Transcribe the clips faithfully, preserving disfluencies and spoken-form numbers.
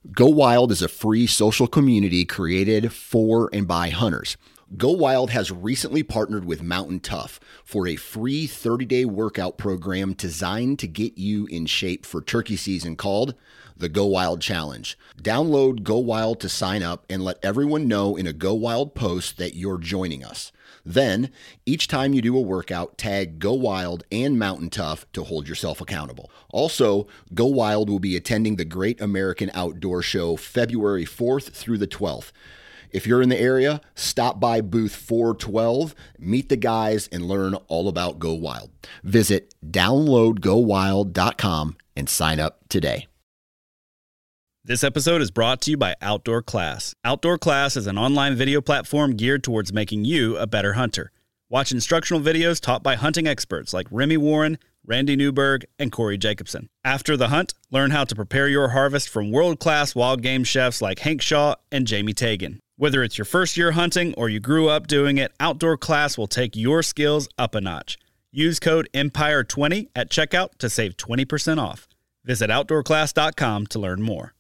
Go Wild is a free social community created for and by hunters. Go Wild has recently partnered with Mountain Tough for a free thirty-day workout program designed to get you in shape for turkey season called the Go Wild Challenge. Download Go Wild to sign up and let everyone know in a Go Wild post that you're joining us. Then, each time you do a workout, tag Go Wild and Mountain Tough to hold yourself accountable. Also, Go Wild will be attending the Great American Outdoor Show February fourth through the twelfth. If you're in the area, stop by booth four twelve, meet the guys, and learn all about Go Wild. Visit download go wild dot com and sign up today. This episode is brought to you by Outdoor Class. Outdoor Class is an online video platform geared towards making you a better hunter. Watch instructional videos taught by hunting experts like Remy Warren, Randy Newberg, and Corey Jacobson. After the hunt, learn how to prepare your harvest from world-class wild game chefs like Hank Shaw and Jamie Tagan. Whether it's your first year hunting or you grew up doing it, Outdoor Class will take your skills up a notch. Use code Empire twenty at checkout to save twenty percent off. Visit outdoor class dot com to learn more.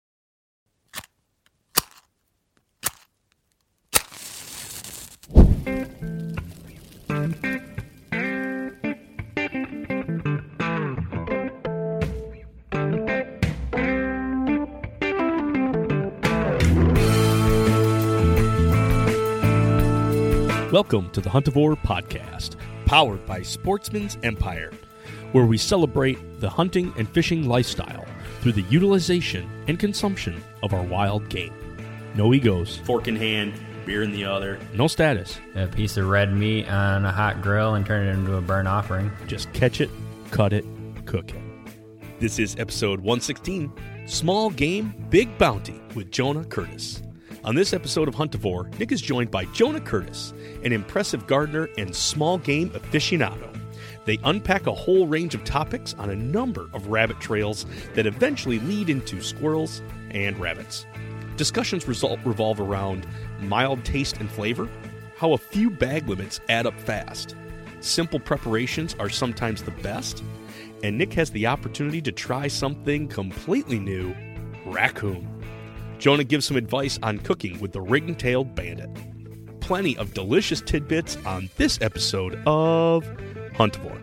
Welcome to the Huntivore Podcast, powered by Sportsman's Empire, where we celebrate the hunting and fishing lifestyle through the utilization and consumption of our wild game. No egos. Fork in hand, beer in the other. No status. A piece of red meat on a hot grill and turn it into a burnt offering. Just catch it, cut it, cook it. This is episode one sixteen, Small Game, Big Bounty with Jonah Curtis. On this episode of Huntivore, Nick is joined by Jonah Curtis, an impressive gardener and small game aficionado. They unpack a whole range of topics on a number of rabbit trails that eventually lead into squirrels and rabbits. Discussions result revolve around mild taste and flavor, how a few bag limits add up fast, simple preparations are sometimes the best, and Nick has the opportunity to try something completely new, raccoon. Jonah gives some advice on cooking with the ring-tailed bandit. Plenty of delicious tidbits on this episode of Huntivore.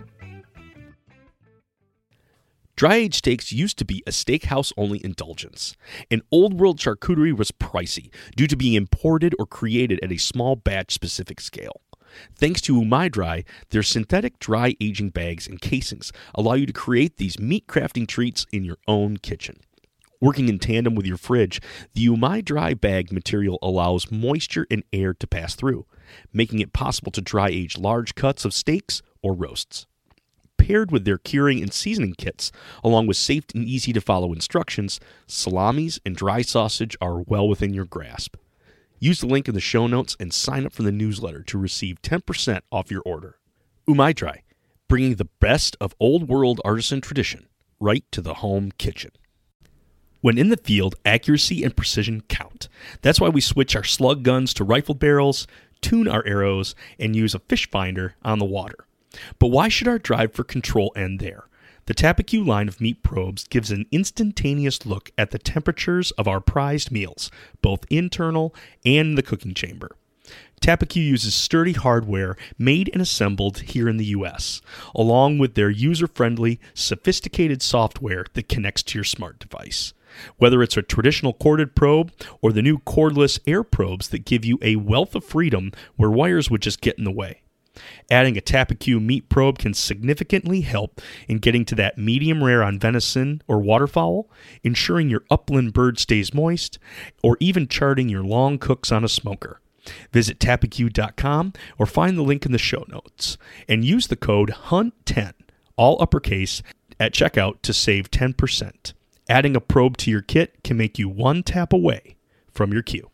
Dry-aged steaks used to be a steakhouse-only indulgence, and old-world charcuterie was pricey due to being imported or created at a small batch-specific scale. Thanks to Umai-Dry, their synthetic dry aging bags and casings allow you to create these meat-crafting treats in your own kitchen. Working in tandem with your fridge, the Umai-Dry bag material allows moisture and air to pass through, making it possible to dry age large cuts of steaks or roasts. Paired with their curing and seasoning kits, along with safe and easy-to-follow instructions, salamis and dry sausage are well within your grasp. Use the link in the show notes and sign up for the newsletter to receive ten percent off your order. Umai-Dry, bringing the best of old-world artisan tradition right to the home kitchen. When in the field, accuracy and precision count. That's why we switch our slug guns to rifled barrels, tune our arrows, and use a fish finder on the water. But why should our drive for control end there? The Tappecue line of meat probes gives an instantaneous look at the temperatures of our prized meals, both internal and in the cooking chamber. Tappecue uses sturdy hardware made and assembled here in the U S, along with their user-friendly, sophisticated software that connects to your smart device. Whether it's a traditional corded probe or the new cordless air probes that give you a wealth of freedom where wires would just get in the way. Adding a Tappecue meat probe can significantly help in getting to that medium rare on venison or waterfowl, ensuring your upland bird stays moist, or even charting your long cooks on a smoker. Visit Tappecue dot com or find the link in the show notes and use the code hunt ten, all uppercase, at checkout to save ten percent. Adding a probe to your kit can make you one tap away from your cue.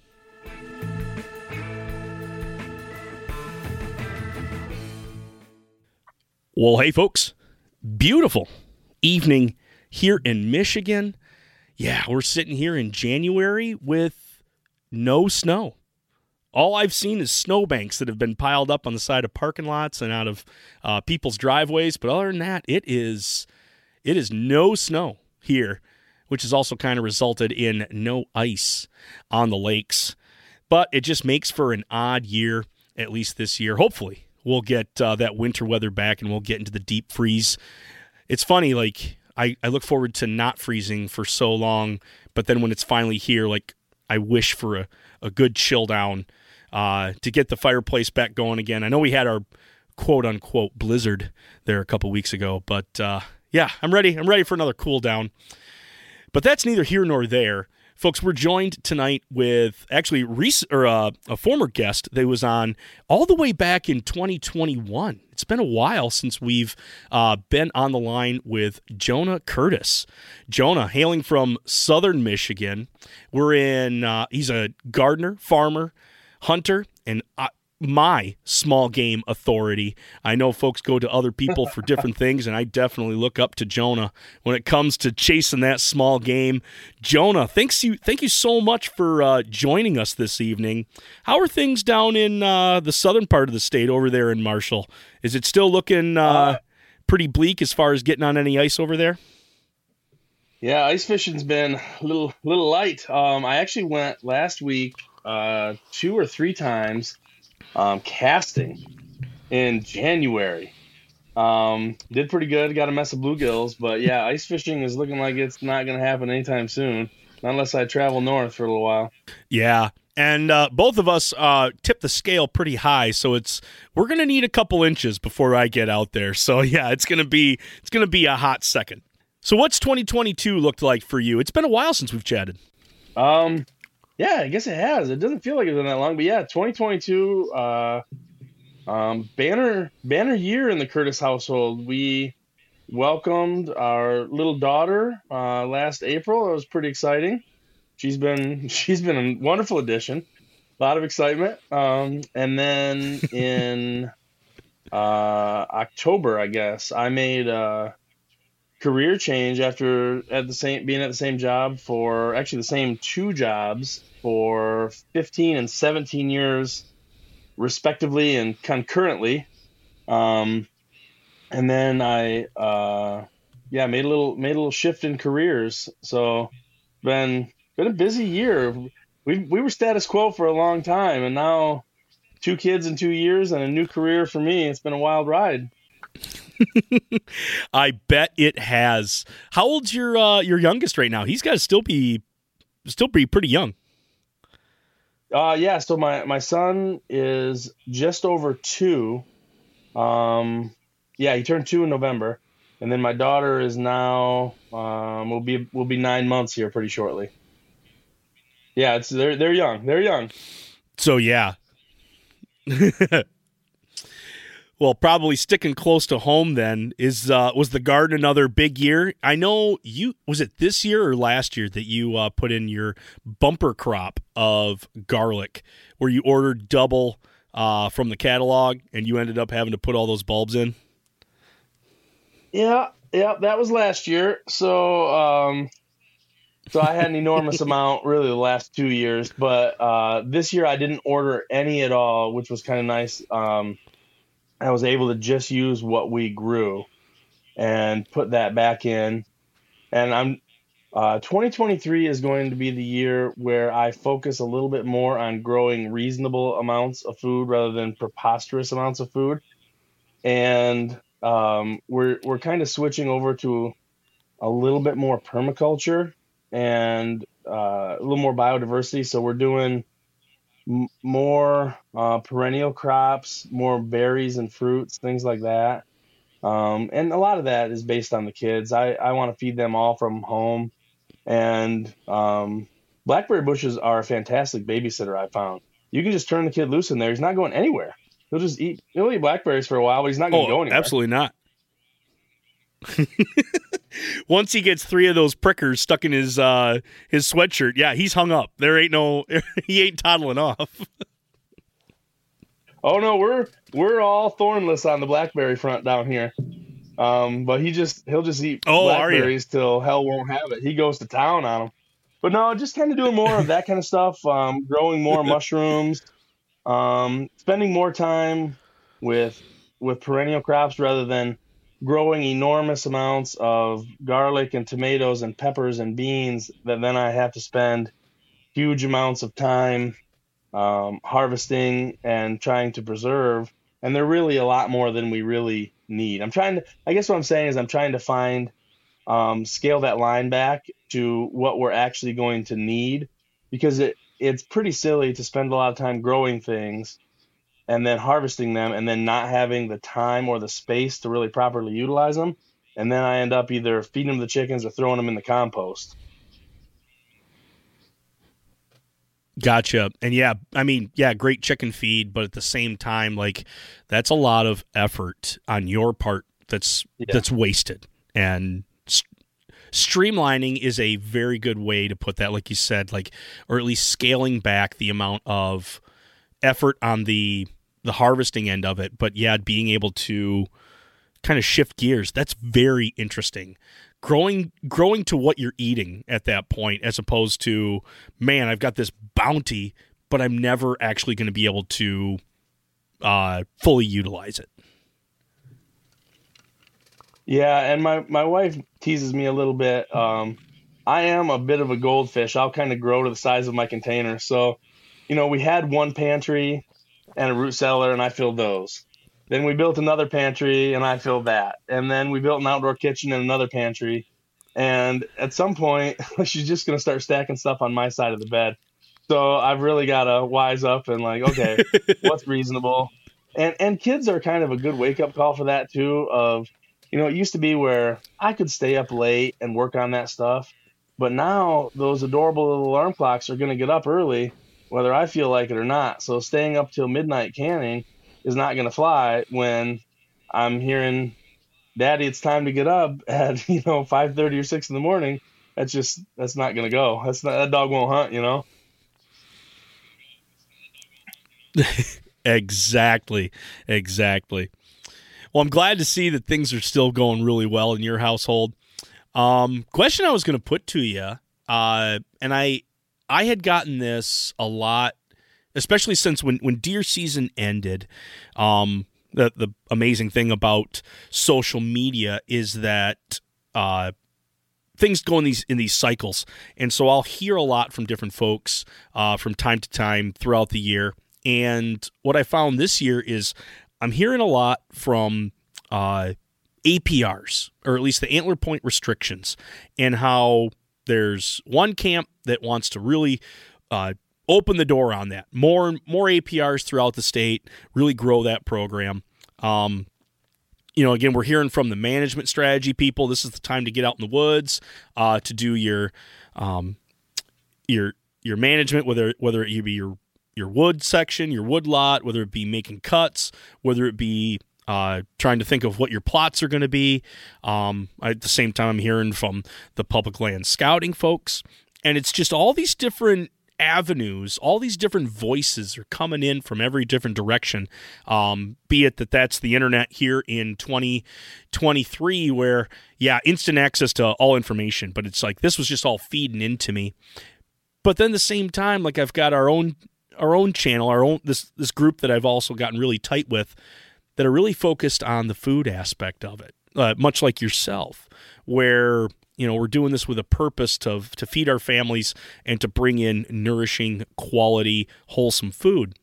Well, hey, folks. Beautiful evening here in Michigan. Yeah, we're sitting here in January with no snow. All I've seen is snowbanks that have been piled up on the side of parking lots and out of uh, people's driveways. But other than that, it is it is no snow here which has also kind of resulted in no ice on the lakes. But it just makes for an odd year, at least this year. Hopefully, we'll get uh, that winter weather back and we'll get into the deep freeze. It's funny, like, I, I look forward to not freezing for so long, but then when it's finally here, like, I wish for a, a good chill down uh, to get the fireplace back going again. I know we had our quote-unquote blizzard there a couple weeks ago, but uh, yeah, I'm ready. I'm ready for another cool down. But that's neither here nor there. Folks, we're joined tonight with actually rec- or, uh, a former guest that was on all the way back in twenty twenty-one. It's been a while since we've uh, been on the line with Jonah Curtis. Jonah, hailing from southern Michigan. We're in, uh, he's a gardener, farmer, hunter, and uh, my small game authority. I know folks go to other people for different things, and I definitely look up to Jonah when it comes to chasing that small game. Jonah, thanks you, thank you so much for uh, joining us this evening. How are things down in uh, the southern part of the state over there in Marshall? Is it still looking uh, uh, pretty bleak as far as getting on any ice over there? Yeah, ice fishing's been a little, little light. Um, I actually went last week uh, two or three times Um, casting in January. Um, did pretty good. Got a mess of bluegills, but yeah, ice fishing is looking like it's not going to happen anytime soon, not unless I travel north for a little while. Yeah, and uh, both of us uh, tip the scale pretty high, so it's we're going to need a couple inches before I get out there. So yeah, it's going to be it's going to be a hot second. So what's twenty twenty-two looked like for you? It's been a while since we've chatted. Um. Yeah, I guess it has. It doesn't feel like it's been that long, but yeah, twenty twenty-two, uh, um, banner banner year in the Curtis household. We welcomed our little daughter uh, last April. It was pretty exciting. She's been she's been a wonderful addition. A lot of excitement. Um, and then in uh, October, I guess I made a career change after at the same being at the same job for actually the same two jobs for fifteen and seventeen years respectively and concurrently. Um, and then I uh, yeah made a little made a little shift in careers. So been been a busy year. We we were status quo for a long time, and now two kids in two years and a new career for me. It's been a wild ride. I bet it has. How old's your uh, your youngest right now? He's got to still be still be pretty young. Uh yeah, so my, my son is just over two. Um yeah, he turned two in November. And then my daughter is now um will be will be nine months here pretty shortly. Yeah, it's they're they're young. They're young. So yeah. Well, probably sticking close to home then is uh, was the garden another big year? I know you was it this year or last year that you uh, put in your bumper crop of garlic, where you ordered double uh, from the catalog and you ended up having to put all those bulbs in. Yeah, yeah, that was last year. So, um, so I had an enormous amount really the last two years, but uh, this year I didn't order any at all, which was kind of nice. Um, I was able to just use what we grew and put that back in. And I'm uh, twenty twenty-three is going to be the year where I focus a little bit more on growing reasonable amounts of food rather than preposterous amounts of food. And um, we're we're kind of switching over to a little bit more permaculture and uh, a little more biodiversity. So we're doing m- more uh, perennial crops, more berries and fruits, things like that. Um, and a lot of that is based on the kids. I, I want to feed them all from home. And um, blackberry bushes are a fantastic babysitter, I found. You can just turn the kid loose in there. He's not going anywhere. He'll just eat, he'll eat blackberries for a while, but he's not going to oh, go anywhere. Absolutely not. Once he gets three of those prickers stuck in his uh, his sweatshirt, yeah, he's hung up. There ain't no, he ain't toddling off. Oh no, we're we're all thornless on the blackberry front down here. Um, but he just he'll just eat oh, blackberries till hell won't have it. He goes to town on them. But no, just kind of doing more of that kind of stuff. Um, growing more mushrooms. Um, spending more time with with perennial crops rather than growing enormous amounts of garlic and tomatoes and peppers and beans that then I have to spend huge amounts of time um, harvesting and trying to preserve. And they're really a lot more than we really need. I'm trying to, I guess what I'm saying is I'm trying to find, um, scale that line back to what we're actually going to need, because it, it's pretty silly to spend a lot of time growing things and then harvesting them and then not having the time or the space to really properly utilize them. And then I end up either feeding them to the chickens or throwing them in the compost. Gotcha. And yeah, I mean, yeah, great chicken feed, but at the same time, like, that's a lot of effort on your part that's yeah. that's wasted. And st- streamlining is a very good way to put that, like you said, like, or at least scaling back the amount of effort on the the harvesting end of it. But yeah, being able to kind of shift gears, that's very interesting. Growing growing to what you're eating at that point, as opposed to, man, I've got this bounty, but I'm never actually going to be able to uh, fully utilize it. Yeah, and my, my wife teases me a little bit. Um, I am a bit of a goldfish. I'll kind of grow to the size of my container. So, you know, we had one pantry and a root cellar, and I filled those. Then we built another pantry, and I filled that. And then we built an outdoor kitchen and another pantry. And at some point, she's just going to start stacking stuff on my side of the bed. So I've really got to wise up and like, okay, what's reasonable? And and kids are kind of a good wake-up call for that, too, of, you know, it used to be where I could stay up late and work on that stuff. But now those adorable little alarm clocks are going to get up early, whether I feel like it or not. So staying up till midnight canning is not going to fly when I'm hearing, Daddy, it's time to get up at, you know, five thirty or six in the morning. That's just, that's not going to go. That's not, that dog won't hunt, you know? Exactly. Exactly. Well, I'm glad to see that things are still going really well in your household. Um, question I was going to put to you, uh, and I, I had gotten this a lot, especially since when, when deer season ended. Um, the the amazing thing about social media is that uh, things go in these in these cycles, and so I'll hear a lot from different folks uh, from time to time throughout the year. And what I found this year is I'm hearing a lot from uh, A P Rs, or at least the antler point restrictions, and how there's one camp that wants to really uh, open the door on that. More more A P Rs throughout the state, really grow that program. Um, you know, again, we're hearing from the management strategy people. This is the time to get out in the woods uh, to do your um, your your management, whether whether it be your your wood section, your wood lot, whether it be making cuts, whether it be uh, trying to think of what your plots are going to be. Um, at the same time, I'm hearing from the public land scouting folks, and it's just all these different avenues, all these different voices are coming in from every different direction. Um, be it that that's the internet here in twenty twenty-three, where yeah, instant access to all information, but it's like this was just all feeding into me. But then at the same time, like I've got our own our own channel, our own this this group that I've also gotten really tight with, that are really focused on the food aspect of it, uh, much like yourself, where you know we're doing this with a purpose to to feed our families and to bring in nourishing, quality, wholesome food.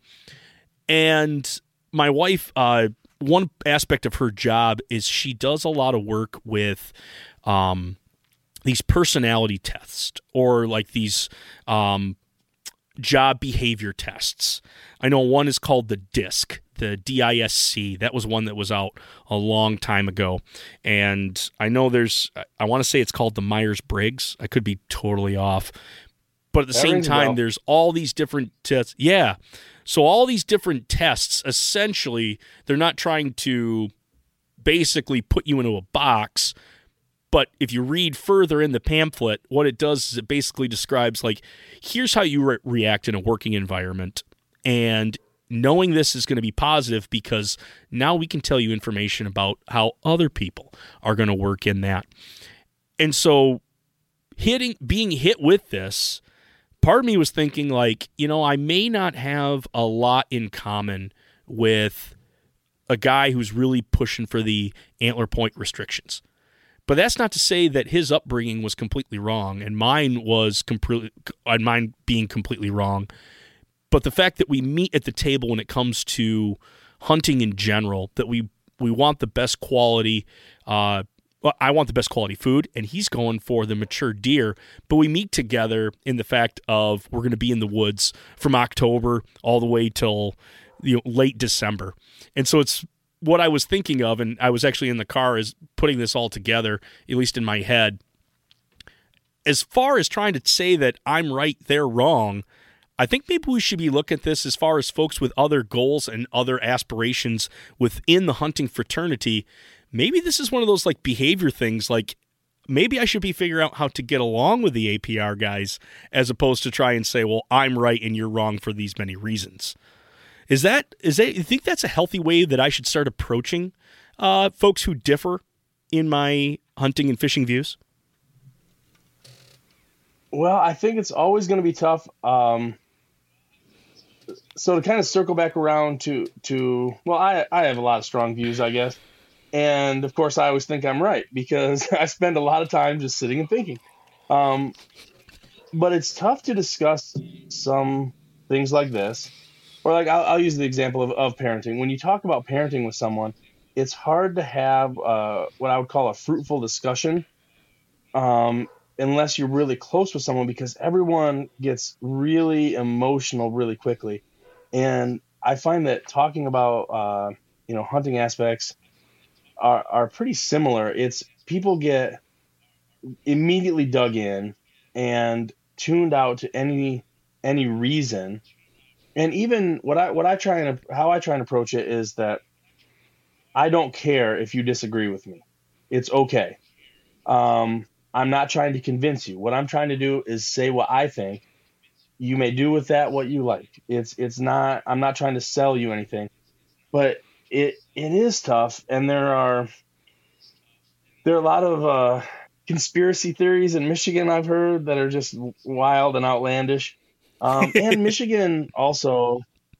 And my wife, uh, one aspect of her job is she does a lot of work with um, these personality tests, or like these um, job behavior tests. I know one is called the DISC, the D I S C. That was one that was out a long time ago. And I know there's, I want to say it's called the Myers-Briggs. I could be totally off. But at the That same rings a time, bell. there's all these different tests. Yeah. So all these different tests, essentially, they're not trying to basically put you into a box. But if you read further in the pamphlet, what it does is it basically describes, like, here's how you re- react in a working environment. And knowing this is going to be positive because now we can tell you information about how other people are going to work in that. And so hitting, being hit with this, part of me was thinking, like, you know, I may not have a lot in common with a guy who's really pushing for the antler point restrictions. But that's not to say that his upbringing was completely wrong and mine was completely, and mine being completely wrong. But the fact that we meet at the table when it comes to hunting in general, that we we want the best quality. Uh, well, I want the best quality food, and he's going for the mature deer. But we meet together in the fact of we're going to be in the woods from October all the way till you know late December, and so it's what I was thinking of, and I was actually in the car is putting this all together, at least in my head. As far as trying to say that I'm right, they're wrong, I think maybe we should be looking at this as far as folks with other goals and other aspirations within the hunting fraternity. Maybe this is one of those like behavior things, like maybe I should be figuring out how to get along with the A P R guys as opposed to try and say, well, I'm right and you're wrong for these many reasons. Is that, is that, you think that's a healthy way that I should start approaching uh, folks who differ in my hunting and fishing views? Well, I think it's always going to be tough. Um, so to kind of circle back around to, to well, I, I have a lot of strong views, I guess. And of course, I always think I'm right because I spend a lot of time just sitting and thinking. Um, but it's tough to discuss some things like this. Or like I'll, I'll use the example of, of parenting. When you talk about parenting with someone, it's hard to have uh, what I would call a fruitful discussion um, unless you're really close with someone, because everyone gets really emotional really quickly. And I find that talking about uh, you know hunting aspects are, are pretty similar. It's people get immediately dug in and tuned out to any any reason. And even what I what I try and how I try and approach it is that I don't care if you disagree with me. It's okay. Um, I'm not trying to convince you. What I'm trying to do is say what I think. You may do with that what you like. It's it's not. I'm not trying to sell you anything, but it it is tough. And there are there are a lot of uh, conspiracy theories in Michigan I've heard that are just wild and outlandish. Um, and Michigan also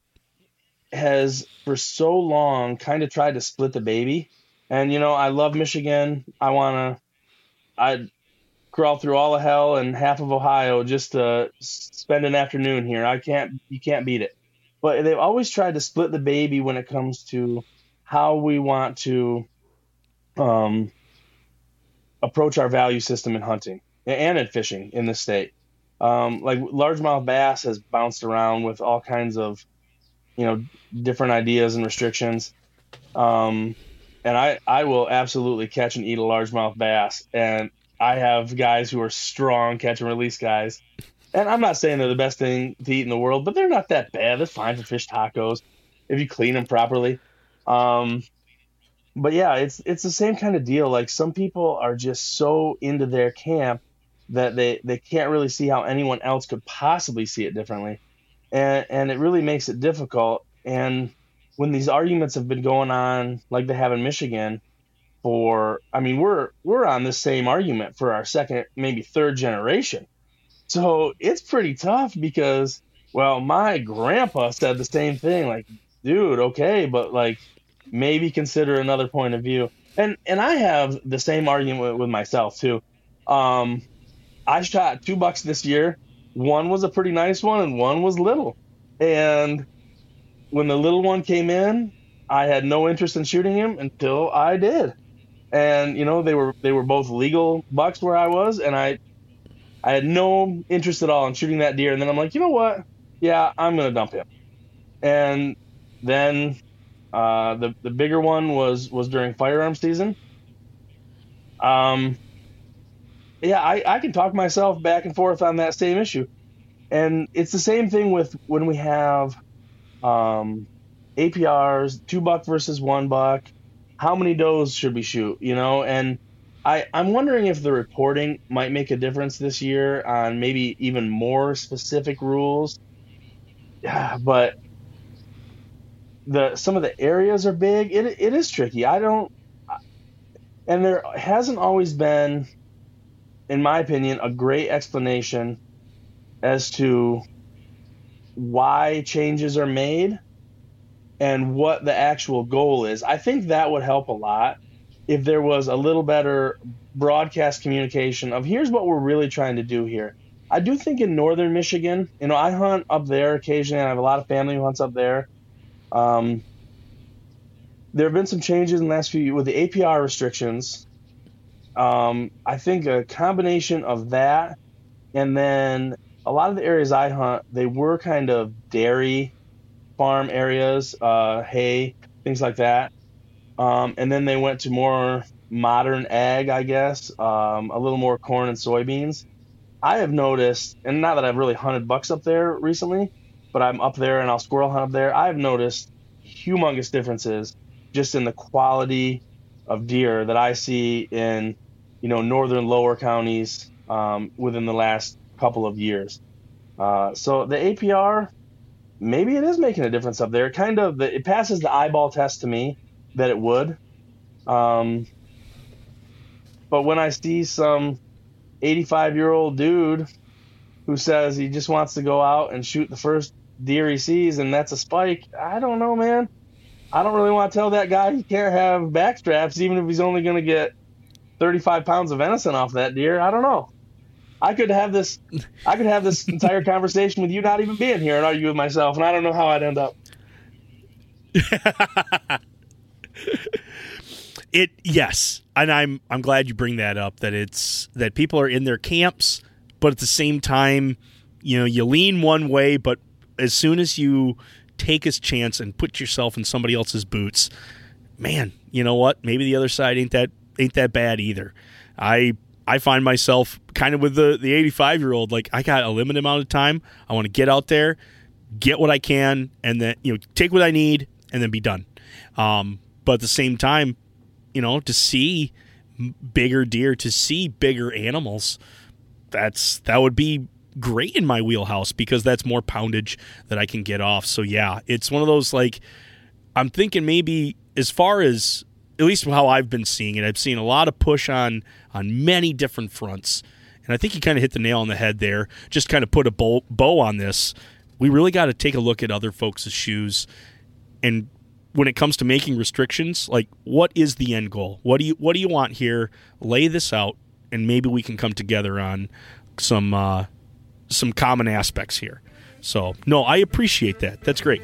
has for so long kind of tried to split the baby. And, you know, I love Michigan. I want to, I'd crawl through all of hell and half of Ohio just to spend an afternoon here. I can't, you can't beat it. But they've always tried to split the baby when it comes to how we want to um, approach our value system in hunting and in fishing in the state. Um, like largemouth bass has bounced around with all kinds of, you know, different ideas and restrictions. Um, and I, I will absolutely catch and eat a largemouth bass. And I have guys who are strong catch and release guys. And I'm not saying they're the best thing to eat in the world, but they're not that bad. They're fine for fish tacos if you clean them properly. Um, but yeah, it's, it's the same kind of deal. Like some people are just so into their camp that they, they can't really see how anyone else could possibly see it differently. And and it really makes it difficult. And when these arguments have been going on like they have in Michigan for, I mean, we're we're on this same argument for our second, maybe third generation. So it's pretty tough because, well, my grandpa said the same thing, like, dude, okay, but like maybe consider another point of view. And and I have the same argument with myself too. Um, I shot two bucks this year. One was a pretty nice one and one was little. And when the little one came in, I had no interest in shooting him until I did. And, you know, they were they were both legal bucks where I was, and I I had no interest at all in shooting that deer. And then I'm like, you know what? Yeah, I'm going to dump him. And then uh, the the bigger one was was during firearm season. Um Yeah, I, I can talk myself back and forth on that same issue. And it's the same thing with when we have um, A P Rs, two buck versus one buck. How many does should we shoot, you know? And I, I'm wondering if the reporting might make a difference this year on maybe even more specific rules. Yeah, but the some of the areas are big. It It is tricky. I don't – and there hasn't always been – in my opinion, a great explanation as to why changes are made. and what the actual goal is. I think that would help a lot if there was a little better broadcast communication of here's what we're really trying to do here. I do think in northern Michigan, you know, I hunt up there occasionally, and I have a lot of family who hunts up there. Um, there have been some changes in the last few years with the A P R restrictions. Um, I think a combination of that, and then a lot of the areas I hunt, they were kind of dairy farm areas, uh, hay, things like that. Um, and then they went to more modern ag, I guess, um, a little more corn and soybeans. I have noticed, and not that I've really hunted bucks up there recently, but I'm up there and I'll squirrel hunt up there. I've noticed humongous differences just in the quality of deer that I see in, you know, northern lower counties um, within the last couple of years. Uh, so the A P R, maybe it is making a difference up there. It kind of, it passes the eyeball test to me that it would. Um, but when I see some eighty-five-year-old dude who says he just wants to go out and shoot the first deer he sees and that's a spike, I don't know, man. I don't really want to tell that guy he can't have back straps even if he's only going to get thirty-five pounds of venison off that deer. I don't know. I could have this I could have this entire conversation with you not even being here and argue with myself, and I don't know how I'd end up. It yes, and I'm I'm glad you bring that up, that it's that people are in their camps, but at the same time, you know, you lean one way, but as soon as you take a chance and put yourself in somebody else's boots, man, you know what? Maybe the other side ain't that ain't that bad either. I I find myself kind of with the the eighty-five-year-old, like I got a limited amount of time. I want to get out there, get what I can, and then, you know, take what I need and then be done. Um, but at the same time, you know, to see bigger deer, to see bigger animals, that's that would be great in my wheelhouse because that's more poundage that I can get off. So yeah, it's one of those, like, I'm thinking maybe as far as, at least how I've been seeing it, I've seen a lot of push on on many different fronts. And I think you kind of hit the nail on the head there. Just kind of put a bow, bow on this. We really got to take a look at other folks' shoes. And when it comes to making restrictions, like, what is the end goal? What do you what do you want here? Lay this out, and maybe we can come together on some uh, some common aspects here. So, no, I appreciate that. That's great.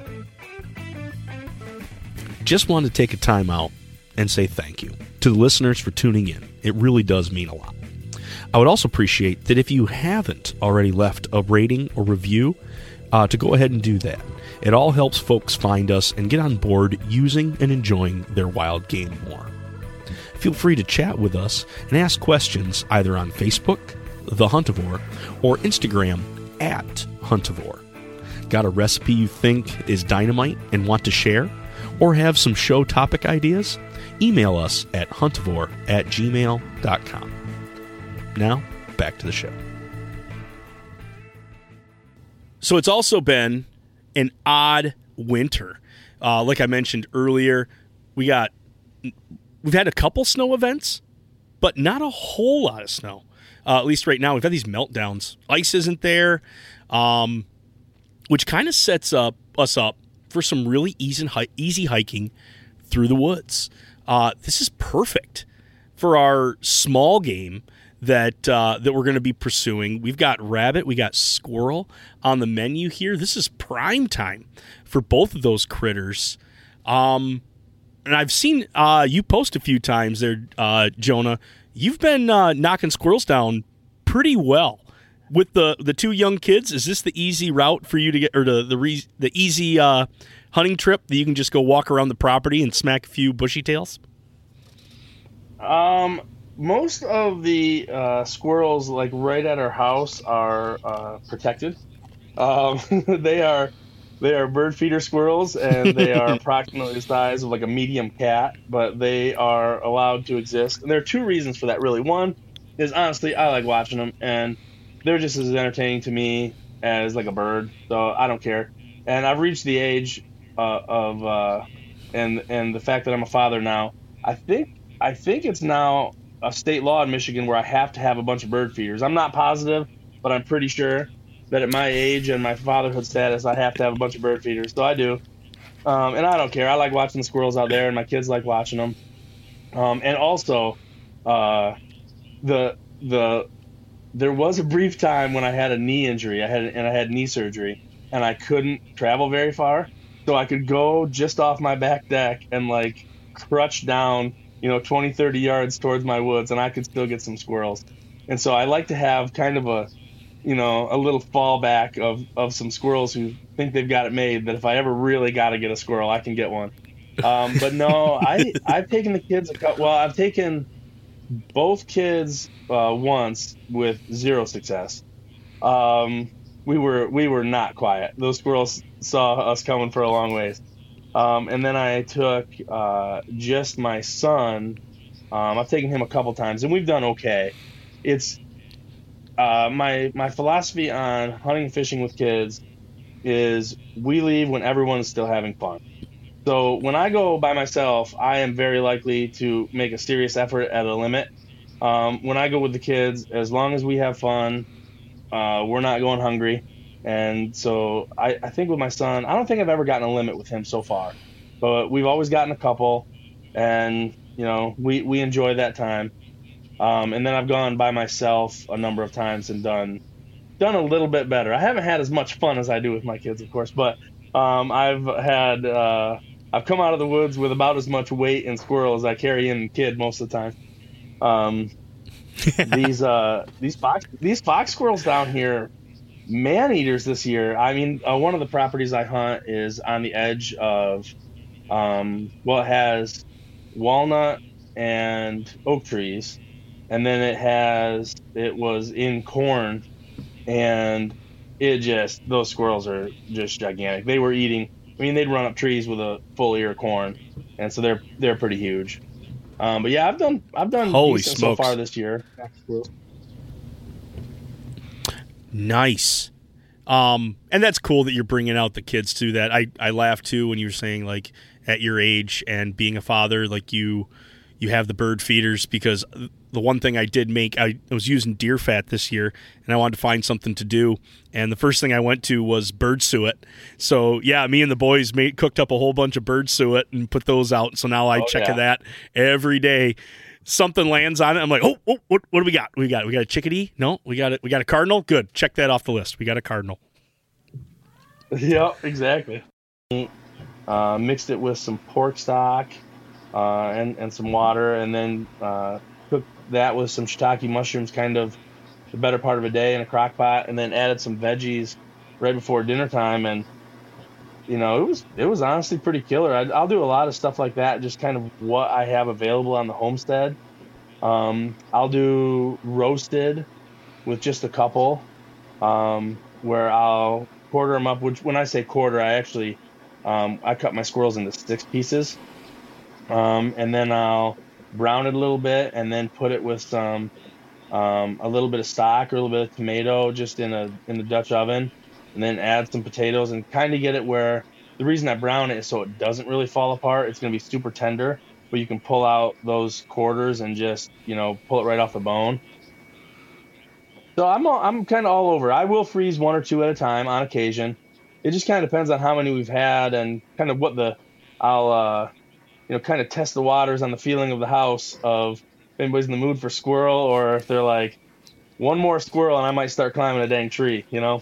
Just wanted to take a time out and say thank you to the listeners for tuning in. It really does mean a lot. I would also appreciate that if you haven't already left a rating or review, uh, to go ahead and do that. It all helps folks find us and get on board using and enjoying their wild game more. Feel free to chat with us and ask questions either on Facebook, The Huntivore, or Instagram at Huntivore. Got a recipe you think is dynamite and want to share? Or have some show topic ideas? Email us at huntivore at gmail dot com. Now, back to the show. So it's also been an odd winter. Uh, like I mentioned earlier, we got we've had a couple snow events, but not a whole lot of snow. Uh, at least right now, we've had these meltdowns. Ice isn't there, um, which kind of sets up us up for some really easy easy hiking through the woods. Uh, this is perfect for our small game that uh, that we're going to be pursuing. We've got rabbit, we got squirrel on the menu here. This is prime time for both of those critters. Um, and I've seen uh, you post a few times there, uh, Jonah. You've been uh, knocking squirrels down pretty well with the the two young kids. Is this the easy route for you to get, or the the, re, the easy uh, hunting trip that you can just go walk around the property and smack a few bushy tails? Um. Most of the uh, squirrels, like right at our house, are uh, protected. Um, they are they are bird feeder squirrels, and they are approximately the size of like a medium cat, but they are allowed to exist. And there are two reasons for that, really. One is, honestly, I like watching them, and they're just as entertaining to me as like a bird, so I don't care. And I've reached the age uh, of uh, and and the fact that I'm a father now. I think I think it's now a state law in Michigan where I have to have a bunch of bird feeders. I'm not positive, but I'm pretty sure that at my age and my fatherhood status, I have to have a bunch of bird feeders. So I do. Um, and I don't care. I like watching the squirrels out there, and my kids like watching them. Um, and also, uh, the the there was a brief time when I had a knee injury. I had and I had knee surgery, and I couldn't travel very far. So I could go just off my back deck and like crutch down, you know, twenty, thirty yards towards my woods, and I could still get some squirrels. And so I like to have kind of a, you know, a little fallback of, of some squirrels who think they've got it made, that if I ever really got to get a squirrel, I can get one. Um, but no, I, I've taken the kids, a couple, well, I've taken both kids uh, once with zero success. Um, we were we were not quiet. Those squirrels saw us coming for a long ways. Um, and then I took uh, just my son. Um, I've taken him a couple times, and we've done okay. It's uh, my my philosophy on hunting and fishing with kids is we leave when everyone is still having fun. So when I go by myself, I am very likely to make a serious effort at a limit. Um, when I go with the kids, as long as we have fun, uh, we're not going hungry. And so I, I think with my son, I don't think I've ever gotten a limit with him so far, but we've always gotten a couple, and you know, we, we enjoy that time. Um, and then I've gone by myself a number of times and done done a little bit better. I haven't had as much fun as I do with my kids, of course, but um, I've had uh, I've come out of the woods with about as much weight and squirrel as I carry in kid most of the time. Um, these uh, these fox these fox squirrels down here, man eaters this year. I mean, uh, one of the properties I hunt is on the edge of um, well, it has walnut and oak trees, and then it has it was in corn, and it just those squirrels are just gigantic. They were eating. I mean, they'd run up trees with a full ear of corn, and so they're they're pretty huge. Um, but yeah, I've done I've done Holy decent smokes. so far this year. Nice. Um, and that's cool that you're bringing out the kids to that. I, I laughed too when you were saying like at your age and being a father, like you you have the bird feeders, because the one thing I did make, I was using deer fat this year and I wanted to find something to do. And the first thing I went to was bird suet. So yeah, me and the boys made, cooked up a whole bunch of bird suet and put those out. So now I oh, check yeah. that every day. Something lands on it. I'm like, oh, oh, what, what do we got? We got, we got a chickadee? No, we got it. We got a cardinal. Good. Check that off the list. We got a cardinal. Yep, exactly. Uh, mixed it with some pork stock uh, and and some water, and then uh, cooked that with some shiitake mushrooms, kind of the better part of a day in a crock pot, and then added some veggies right before dinner time, and you know, it was it was honestly pretty killer. I, I'll do a lot of stuff like that, just kind of what I have available on the homestead. Um, I'll do roasted with just a couple, um, where I'll quarter them up. Which when I say quarter, I actually um, I cut my squirrels into six pieces, um, and then I'll brown it a little bit, and then put it with some um, a little bit of stock or a little bit of tomato, just in a in the Dutch oven. And then add some potatoes and kind of get it where the reason I brown it is so it doesn't really fall apart. It's going to be super tender, but you can pull out those quarters and just, you know, pull it right off the bone. So I'm all, I'm kind of all over. I will freeze one or two at a time on occasion. It just kind of depends on how many we've had and kind of what the I'll uh, you know, kind of test the waters on the feeling of the house of if anybody's in the mood for squirrel, or if they're like one more squirrel and I might start climbing a dang tree, you know.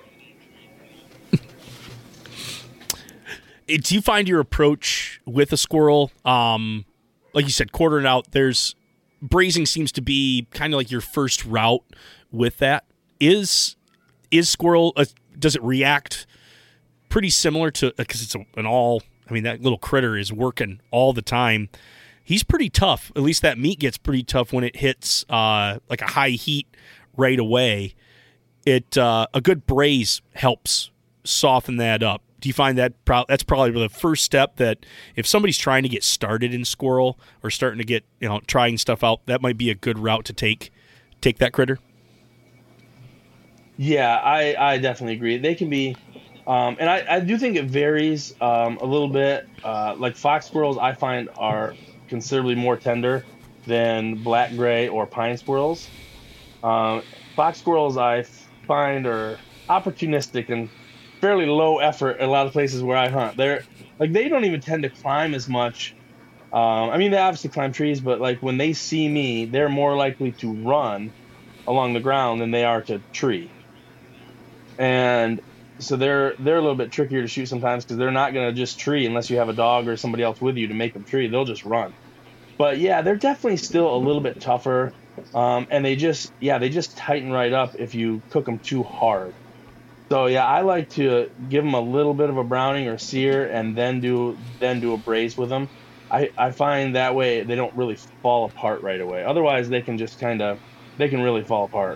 Do you find your approach with a squirrel, um, like you said, quartering out, there's brazing seems to be kind of like your first route with that. Is is squirrel, uh, does it react pretty similar to, because it's a, an all, I mean, that little critter is working all the time. He's pretty tough. At least that meat gets pretty tough when it hits uh, like a high heat right away. It uh, a good braise helps soften that up. Do you find that pro- that's probably the first step, that if somebody's trying to get started in squirrel or starting to get, you know, trying stuff out, that might be a good route to take take that critter? Yeah, I, I definitely agree. They can be, um, and I, I do think it varies um, a little bit. Uh, like fox squirrels, I find are considerably more tender than black gray or pine squirrels. Um, fox squirrels I find are opportunistic and fairly low effort in a lot of places where I hunt. They're like they don't even tend to climb as much. Um, I mean, they obviously climb trees, but like when they see me, they're more likely to run along the ground than they are to tree. And so they're they're a little bit trickier to shoot sometimes because they're not going to just tree unless you have a dog or somebody else with you to make them tree. They'll just run. But yeah, they're definitely still a little bit tougher. Um, and they just, yeah, they just tighten right up if you cook them too hard. So yeah, I like to give them a little bit of a browning or sear and then do then do a braise with them. I, I find that way they don't really fall apart right away. Otherwise, they can just kind of, they can really fall apart.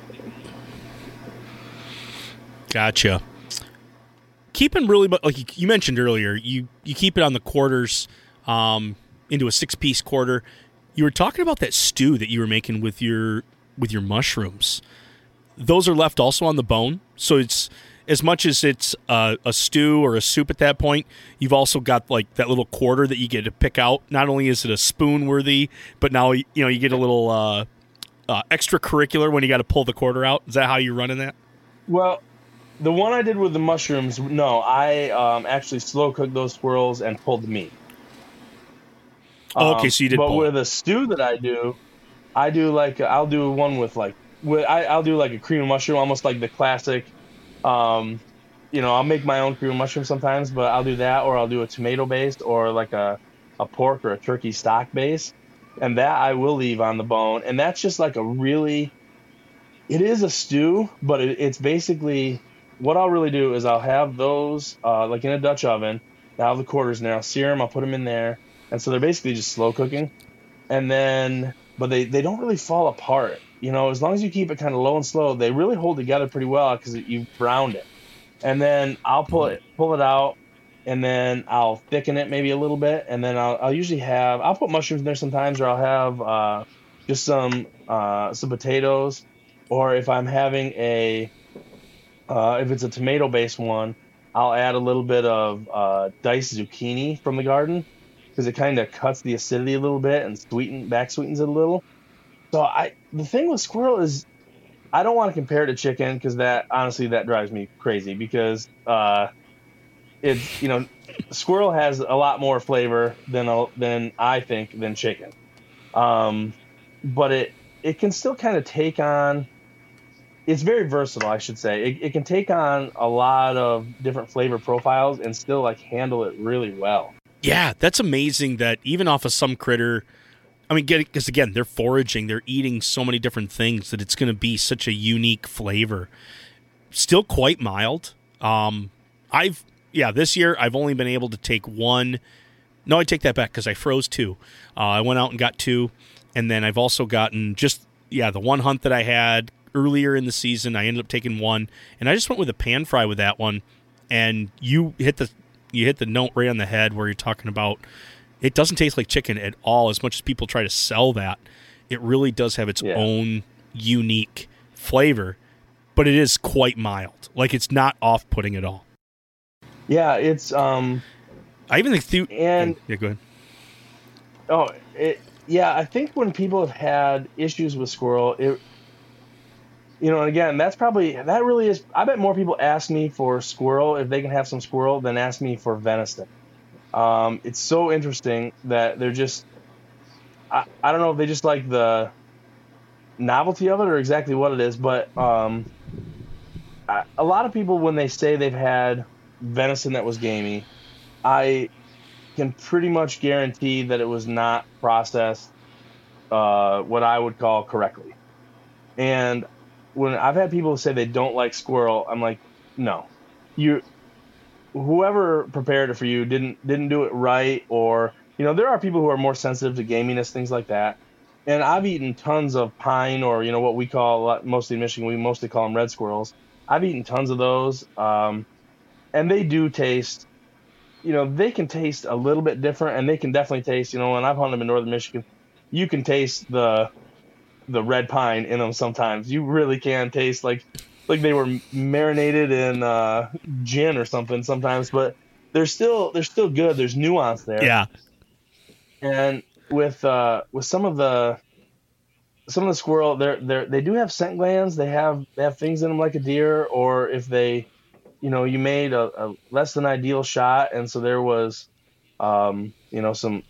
Gotcha. Keeping really, like you mentioned earlier, you, you keep it on the quarters um, into a six-piece quarter. You were talking about that stew that you were making with your with your mushrooms. Those are left also on the bone, so it's as much as it's uh, a stew or a soup at that point, you've also got like that little quarter that you get to pick out. Not only is it a spoon worthy, but now you know you get a little uh, uh, extracurricular when you got to pull the quarter out. Is that how you're running that? Well, the one I did with the mushrooms, no, I um, actually slow cooked those squirrels and pulled the meat. Oh, okay, so you did. Um, but pull. with a stew that I do, I do like I'll do one with like with I, I'll do like a cream of mushroom, almost like the classic. Um, you know, I'll make my own cream of mushroom sometimes, but I'll do that, or I'll do a tomato based, or like a, a pork or a turkey stock base, and that I will leave on the bone, and that's just like a really. It is a stew, but it, it's basically what I'll really do is I'll have those uh, like in a Dutch oven. I'll have the quarters in there. I'll sear them. I'll put them in there, and so they're basically just slow cooking, and then but they they don't really fall apart. You know, as long as you keep it kind of low and slow, they really hold together pretty well because you've browned it. And then I'll pull it pull it out, and then I'll thicken it maybe a little bit, and then I'll I'll usually have I'll put mushrooms in there sometimes, or I'll have uh, just some uh, some potatoes, or if I'm having a uh, if it's a tomato based one, I'll add a little bit of uh, diced zucchini from the garden because it kind of cuts the acidity a little bit and sweeten back sweetens it a little. So I the thing with squirrel is I don't want to compare it to chicken because that honestly that drives me crazy because uh, it's you know squirrel has a lot more flavor than a, than I think than chicken, um, but it it can still kind of take on. It's very versatile, I should say. It, it can take on a lot of different flavor profiles and still like handle it really well. Yeah, that's amazing that even off of some critter. I mean, because again, they're foraging, they're eating so many different things that it's going to be such a unique flavor. Still quite mild. Um, I've, yeah, this year I've only been able to take one. No, I take that back because I froze two. Uh, I went out and got two. And then I've also gotten just, yeah, the one hunt that I had earlier in the season. I ended up taking one. And I just went with a pan fry with that one. And you hit the, you hit the note right on the head where you're talking about it doesn't taste like chicken at all. As much as people try to sell that, it really does have its yeah. own unique flavor, but it is quite mild. Like it's not off-putting at all. Yeah, it's. Um, I even think. Th- and yeah, go ahead. Oh, it. Yeah, I think when people have had issues with squirrel, it. You know, and again, that's probably that really is. I bet more people ask me for squirrel if they can have some squirrel than ask me for venison. Um, it's so interesting that they're just, I, I don't know if they just like the novelty of it or exactly what it is, but um, I, a lot of people, when they say they've had venison that was gamey, I can pretty much guarantee that it was not processed uh, what I would call correctly. And when I've had people say they don't like squirrel, I'm like, no, you... whoever prepared it for you didn't didn't do it right, or you know there are people who are more sensitive to gaminess, things like that. And I've eaten tons of pine, or you know what we call mostly in Michigan, we mostly call them red squirrels. I've eaten tons of those, um, and they do taste, you know, they can taste a little bit different, and they can definitely taste, you know, when I've hunted them in northern Michigan, you can taste the the red pine in them sometimes. You really can taste like. Like they were marinated in uh, gin or something sometimes, but they're still they're still good. There's nuance there. Yeah. And with uh, with some of the some of the squirrel, they they they do have scent glands. They have they have things in them like a deer, or if they you know, you made a, a less than ideal shot, and so there was, um, you know, some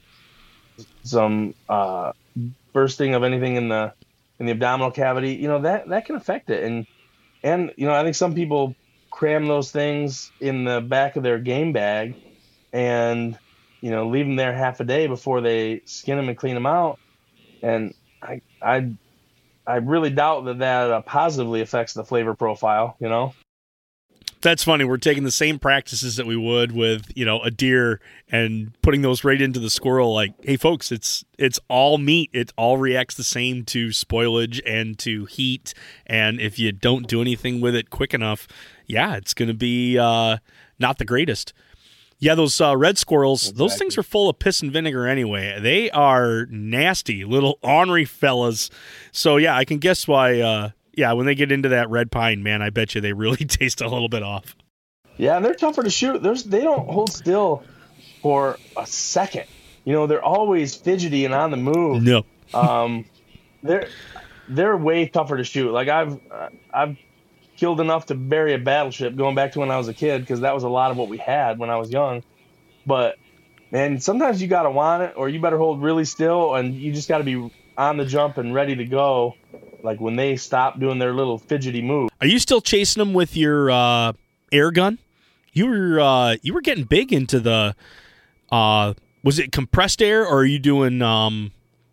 some uh, bursting of anything in the in the abdominal cavity, you know, that that can affect it. And and you know, I think some people cram those things in the back of their game bag, and you know, leave them there half a day before they skin them and clean them out. And I I I really doubt that that uh, positively affects the flavor profile, you know. That's funny. We're taking the same practices that we would with, you know, a deer and putting those right into the squirrel. Like, hey, folks, it's it's all meat. It all reacts the same to spoilage and to heat. And if you don't do anything with it quick enough, yeah, it's going to be uh, not the greatest. Yeah, those uh, red squirrels, exactly. Those things are full of piss and vinegar anyway. They are nasty, little ornery fellas. So, yeah, I can guess why... Uh, Yeah, when they get into that red pine, man, I bet you they really taste a little bit off. Yeah, and they're tougher to shoot. There's they don't hold still for a second. You know, they're always fidgety and on the move. No, um, they're they're way tougher to shoot. Like I've uh, I've killed enough to bury a battleship going back to when I was a kid, because that was a lot of what we had when I was young. But man, sometimes you gotta want it, or you better hold really still, and you just got to be on the jump and ready to go. Like when they stop doing their little fidgety move. Are you still chasing them with your uh, air gun? You were uh, you were getting big into the. Uh, was it compressed air, or are you doing um,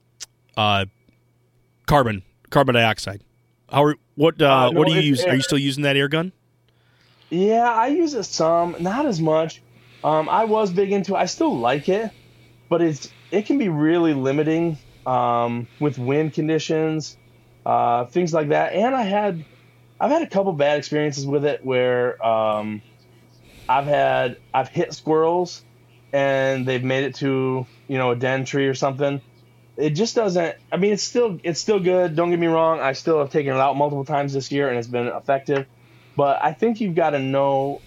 uh, carbon carbon dioxide? How are, what uh, uh, no, what do you use? Air. Are you still using that air gun? Yeah, I use it some, not as much. Um, I was big into it. I still like it, but it's it can be really limiting um, with wind conditions. Uh, things like that. And I had, I've had a couple bad experiences with it where um, I've had, I've hit squirrels and they've made it to, you know, a den tree or something. It just doesn't, I mean, it's still, it's still good. Don't get me wrong. I still have taken it out multiple times this year and it's been effective. But I think you've got to know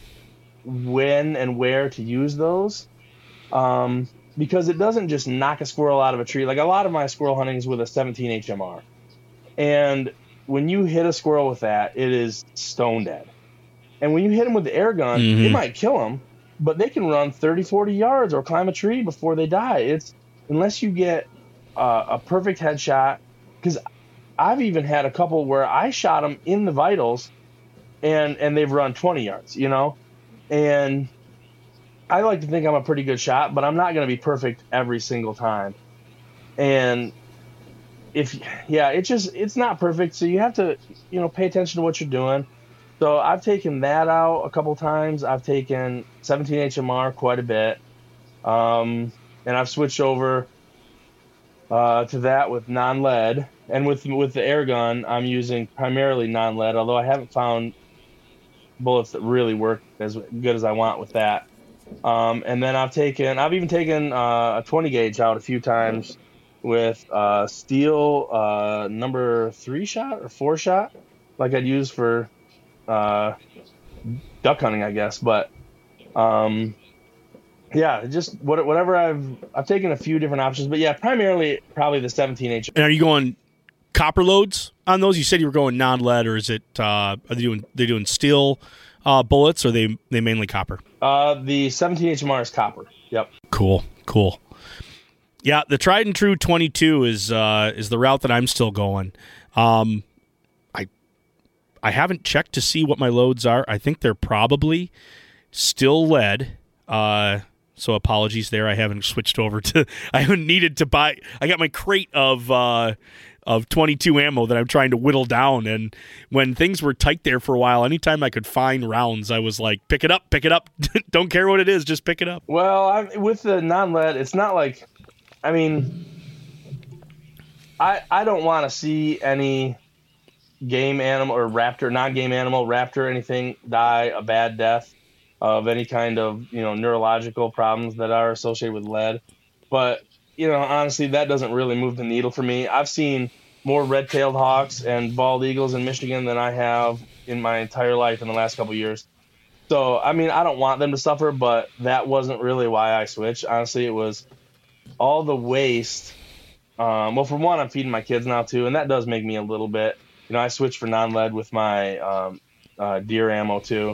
when and where to use those. Um, because it doesn't just knock a squirrel out of a tree. Like a lot of my squirrel hunting is with a seventeen H M R. And when you hit a squirrel with that, it is stone dead. And when you hit them with the air gun, mm-hmm. it might kill them, but they can run thirty, forty yards or climb a tree before they die. It's unless you get uh, a perfect headshot, because I've even had a couple where I shot them in the vitals and, and they've run twenty yards, you know? And I like to think I'm a pretty good shot, but I'm not going to be perfect every single time. And If yeah, it just it's not perfect, so you have to you know pay attention to what you're doing. So I've taken that out a couple times. I've taken seventeen H M R quite a bit, um, and I've switched over uh, to that with non-lead. And with with the air gun, I'm using primarily non-lead. Although I haven't found bullets that really work as good as I want with that. Um, and then I've taken I've even taken uh, a twenty gauge out a few times with uh, steel uh, number three shot or four shot, like I'd use for uh, duck hunting, I guess. But um, yeah, just what, whatever I've I've taken a few different options, but yeah, primarily probably the seventeen H. And are you going copper loads on those? You said you were going non-lead, or is it uh, are they doing they doing steel uh, bullets, or are they they mainly copper? Uh, the seventeen H M R is copper. Yep. Cool. Cool. Yeah, the tried and true twenty-two is uh, is the route that I'm still going. Um, I I haven't checked to see what my loads are. I think they're probably still lead. Uh, so apologies there. I haven't switched over to. I haven't needed to buy. I got my crate of uh, of twenty-two ammo that I'm trying to whittle down. And when things were tight there for a while, anytime I could find rounds, I was like, pick it up, pick it up. Don't care what it is, just pick it up. Well, I, with the non-lead, it's not like. I mean, I I don't want to see any game animal or raptor, non-game animal, raptor, anything die a bad death of any kind of, you know, neurological problems that are associated with lead. But, you know, honestly, that doesn't really move the needle for me. I've seen more red-tailed hawks and bald eagles in Michigan than I have in my entire life in the last couple of years. So, I mean, I don't want them to suffer, but that wasn't really why I switched. Honestly, it was all the waste. Um, well, for one, I'm feeding my kids now too, and that does make me a little bit. You know, I switched for non-lead with my um, uh, deer ammo too,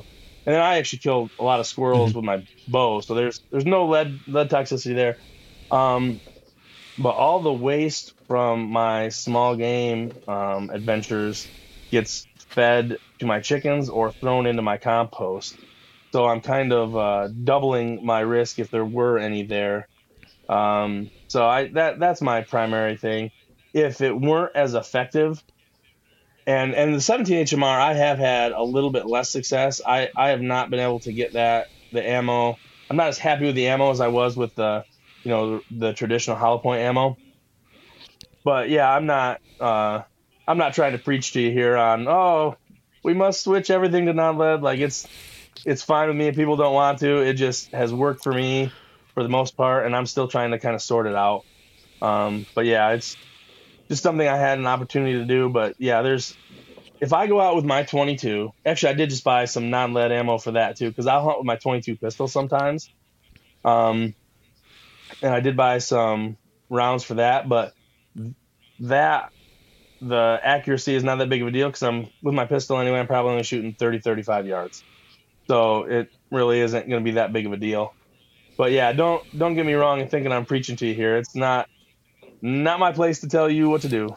And then I actually killed a lot of squirrels mm-hmm. with my bow, so there's there's no lead lead toxicity there. Um, but all the waste from my small game um, adventures gets fed to my chickens or thrown into my compost. So I'm kind of uh, doubling my risk if there were any there. Um, so I that that's my primary thing. If it weren't as effective, and and the seventeen H M R, I have had a little bit less success. I, I have not been able to get that the ammo. I'm not as happy with the ammo as I was with the you know the, the traditional hollow point ammo. But yeah, I'm not uh, I'm not trying to preach to you here on oh we must switch everything to non-lead. Like it's it's fine with me if people don't want to. It just has worked for me for the most part, and I'm still trying to kind of sort it out. Um, but yeah, it's just something I had an opportunity to do. But yeah, there's if I go out with my twenty-two, actually I did just buy some non-lead ammo for that too, because I'll hunt with my twenty-two pistol sometimes. Um, and I did buy some rounds for that, but that the accuracy is not that big of a deal because I'm with my pistol anyway. I'm probably only shooting thirty, thirty-five yards, so it really isn't going to be that big of a deal. But yeah, don't don't get me wrong in thinking I'm preaching to you here. It's not not my place to tell you what to do.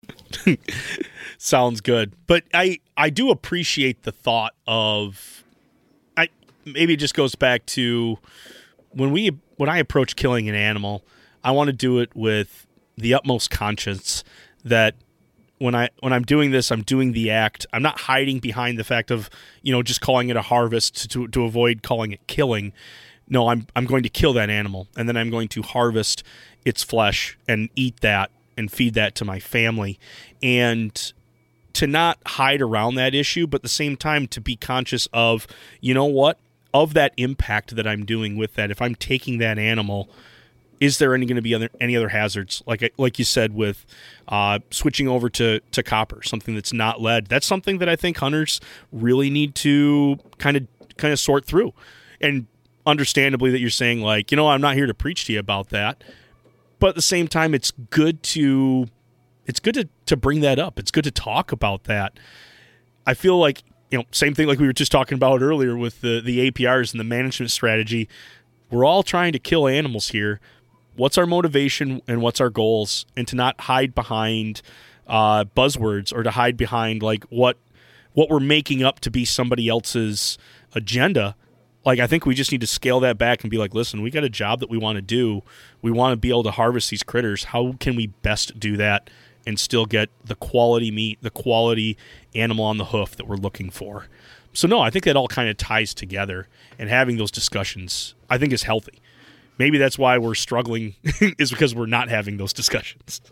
Sounds good. But I, I do appreciate the thought of I maybe it just goes back to when we when I approach killing an animal, I want to do it with the utmost conscience that when I when I'm doing this, I'm doing the act. I'm not hiding behind the fact of, you know, just calling it a harvest to to avoid calling it killing. No, I'm I'm going to kill that animal, and then I'm going to harvest its flesh and eat that and feed that to my family. And to not hide around that issue, but at the same time to be conscious of, you know what, of that impact that I'm doing with that. If I'm taking that animal, is there any going to be other, any other hazards? Like like you said with uh, switching over to, to copper, something that's not lead. That's something that I think hunters really need to kind of kind of sort through. And understandably that you're saying, like, you know, I'm not here to preach to you about that. But at the same time, it's good to it's good to, to bring that up. It's good to talk about that. I feel like, you know, same thing like we were just talking about earlier with the, the A P Rs and the management strategy. We're all trying to kill animals here. What's our motivation and what's our goals? And to not hide behind uh, buzzwords or to hide behind like what what we're making up to be somebody else's agenda. Like, I think we just need to scale that back and be like, listen, we got a job that we want to do. We want to be able to harvest these critters. How can we best do that and still get the quality meat, the quality animal on the hoof that we're looking for? So, no, I think that all kind of ties together, and having those discussions, I think, is healthy. Maybe that's why we're struggling is because we're not having those discussions.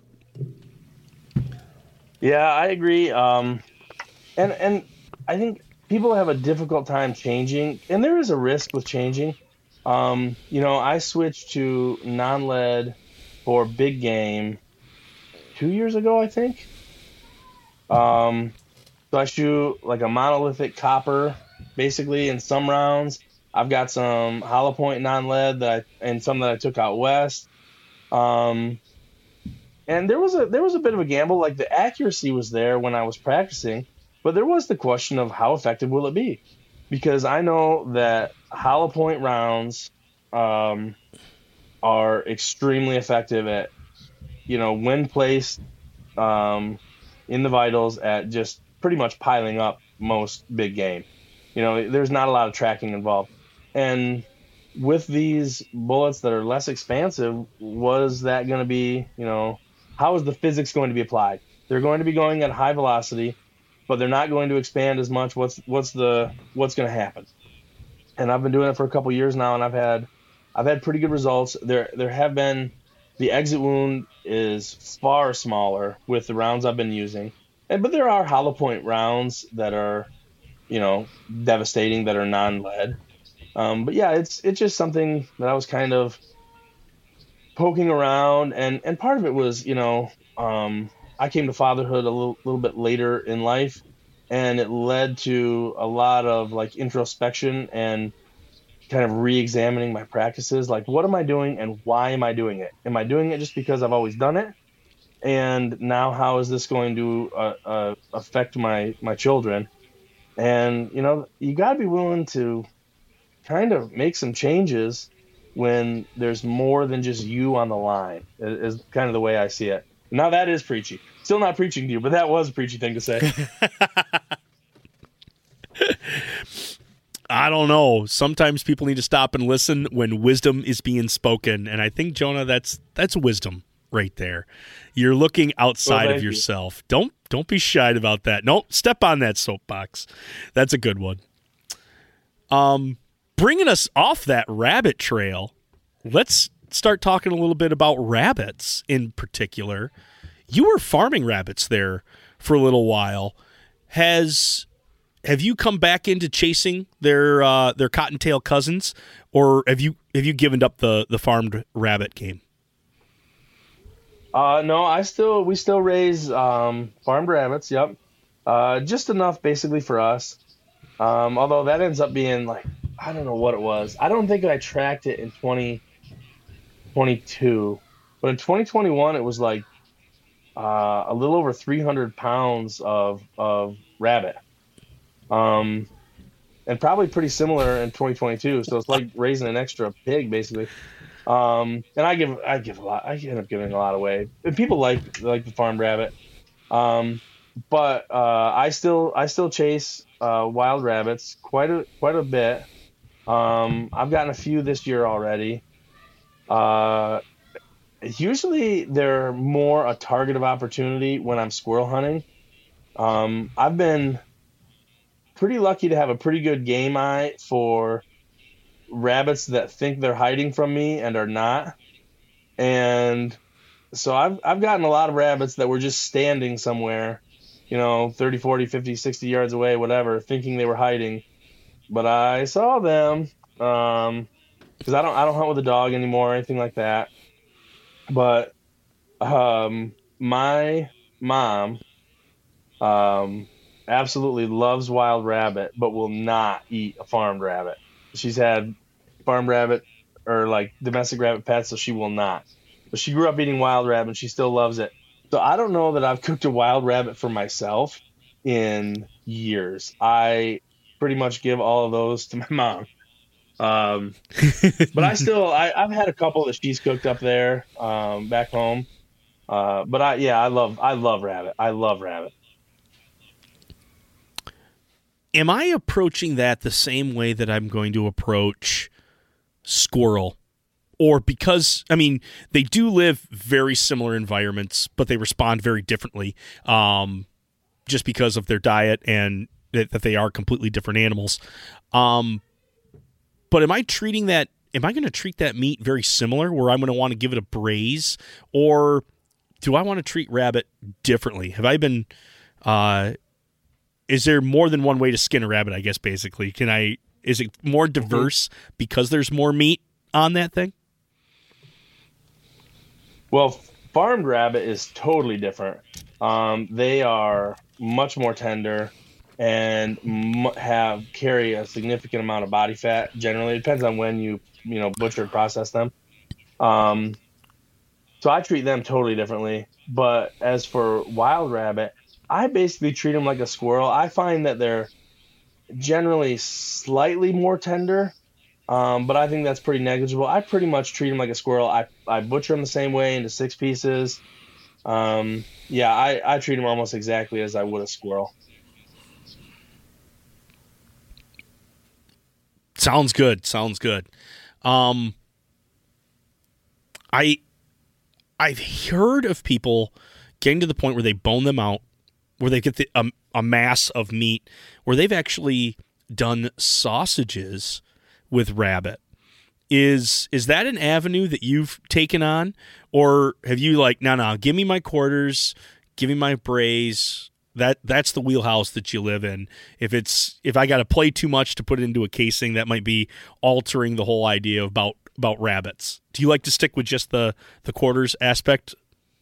Yeah, I agree. Um, and and I think people have a difficult time changing, and there is a risk with changing. Um, you know, I switched to non-lead for big game two years ago, I think. Um, so I shoot like a monolithic copper, basically, in some rounds. I've got some hollow point non-lead that I, and some that I took out west. Um, and there was a there was a bit of a gamble. Like, the accuracy was there when I was practicing. But there was the question of how effective will it be? Because I know that hollow point rounds um, are extremely effective at, you know, when placed um, in the vitals at just pretty much piling up most big game. You know, there's not a lot of tracking involved. And with these bullets that are less expansive, was that going to be, you know, how is the physics going to be applied? They're going to be going at high velocity, but they're not going to expand as much. What's what's the what's going to happen? And I've been doing it for a couple years now, and I've had I've had pretty good results. There there have been the exit wound is far smaller with the rounds I've been using, and but there are hollow point rounds that are, you know, devastating that are non-lead. Um, but yeah, it's it's just something that I was kind of poking around, and and part of it was, you know. Um, I came to fatherhood a little, little bit later in life, and it led to a lot of like introspection and kind of re-examining my practices. Like, what am I doing and why am I doing it? Am I doing it just because I've always done it? And now how is this going to uh, uh, affect my, my children? And, you know, you got to be willing to kind of make some changes when there's more than just you on the line, is, is kind of the way I see it. Now, that is preachy. Still not preaching to you, but that was a preachy thing to say. I don't know. Sometimes people need to stop and listen when wisdom is being spoken. And I think, Jonah, that's that's wisdom right there. You're looking outside well, of yourself. You. Don't don't be shy about that. No, step on that soapbox. That's a good one. Um, bringing us off that rabbit trail, let's start talking a little bit about rabbits in particular. You were farming rabbits there for a little while. Has have you come back into chasing their uh, their cottontail cousins, or have you have you given up the, the farmed rabbit game? Uh, no, I still we still raise um, farmed rabbits. Yep, uh, just enough basically for us. Um, although that ends up being like, I don't know what it was. I don't think I tracked it in twenty twenty-two, but in twenty twenty-one it was like uh, a little over three hundred pounds of of rabbit. Um, and probably pretty similar in twenty twenty-two. So it's like raising an extra pig, basically. Um, and I give, I give a lot, I end up giving a lot away. And people like, like the farm rabbit. Um, but, uh, I still, I still chase, uh, wild rabbits quite a, quite a bit. Um, I've gotten a few this year already. Uh, usually they're more a target of opportunity when I'm squirrel hunting. Um, I've been pretty lucky to have a pretty good game eye for rabbits that think they're hiding from me and are not. And so I've I've gotten a lot of rabbits that were just standing somewhere, you know, thirty, forty, fifty, sixty yards away, whatever, thinking they were hiding. But I saw them um because I don't I don't hunt with a dog anymore or anything like that. But um my mom um absolutely loves wild rabbit, but will not eat a farmed rabbit. She's had farm rabbit or like domestic rabbit pets, so she will not. But she grew up eating wild rabbit and she still loves it. So I don't know that I've cooked a wild rabbit for myself in years. I pretty much give all of those to my mom. Um, but I still, I, I've had a couple that she's cooked up there um, back home. Uh, but I, yeah, I love, I love rabbit. I love rabbit. Am I approaching that the same way that I'm going to approach squirrel? Or because, I mean, they do live very similar environments, but they respond very differently um, just because of their diet and that, that they are completely different animals. Um, but am I treating that, am I going to treat that meat very similar where I'm going to want to give it a braise? Or do I want to treat rabbit differently? Have I been... Uh, Is there more than one way to skin a rabbit, I guess, basically? Can I? Is it more diverse because there's more meat on that thing? Well, farmed rabbit is totally different. Um, they are much more tender and m- have carry a significant amount of body fat. Generally, it depends on when you you know butcher and process them. Um, so I treat them totally differently. But as for wild rabbit, I basically treat them like a squirrel. I find that they're generally slightly more tender, um, but I think that's pretty negligible. I pretty much treat them like a squirrel. I, I butcher them the same way into six pieces. Um, yeah, I, I treat them almost exactly as I would a squirrel. Sounds good. Sounds good. Um, I I've heard of people getting to the point where they bone them out, where they get the, um, a mass of meat, where they've actually done sausages with rabbit. Is is that an avenue that you've taken on? Or have you like, no, no, give me my quarters, give me my braise. That that's the wheelhouse that you live in. If it's if I got to play too much to put it into a casing, that might be altering the whole idea about about rabbits. Do you like to stick with just the, the quarters aspect?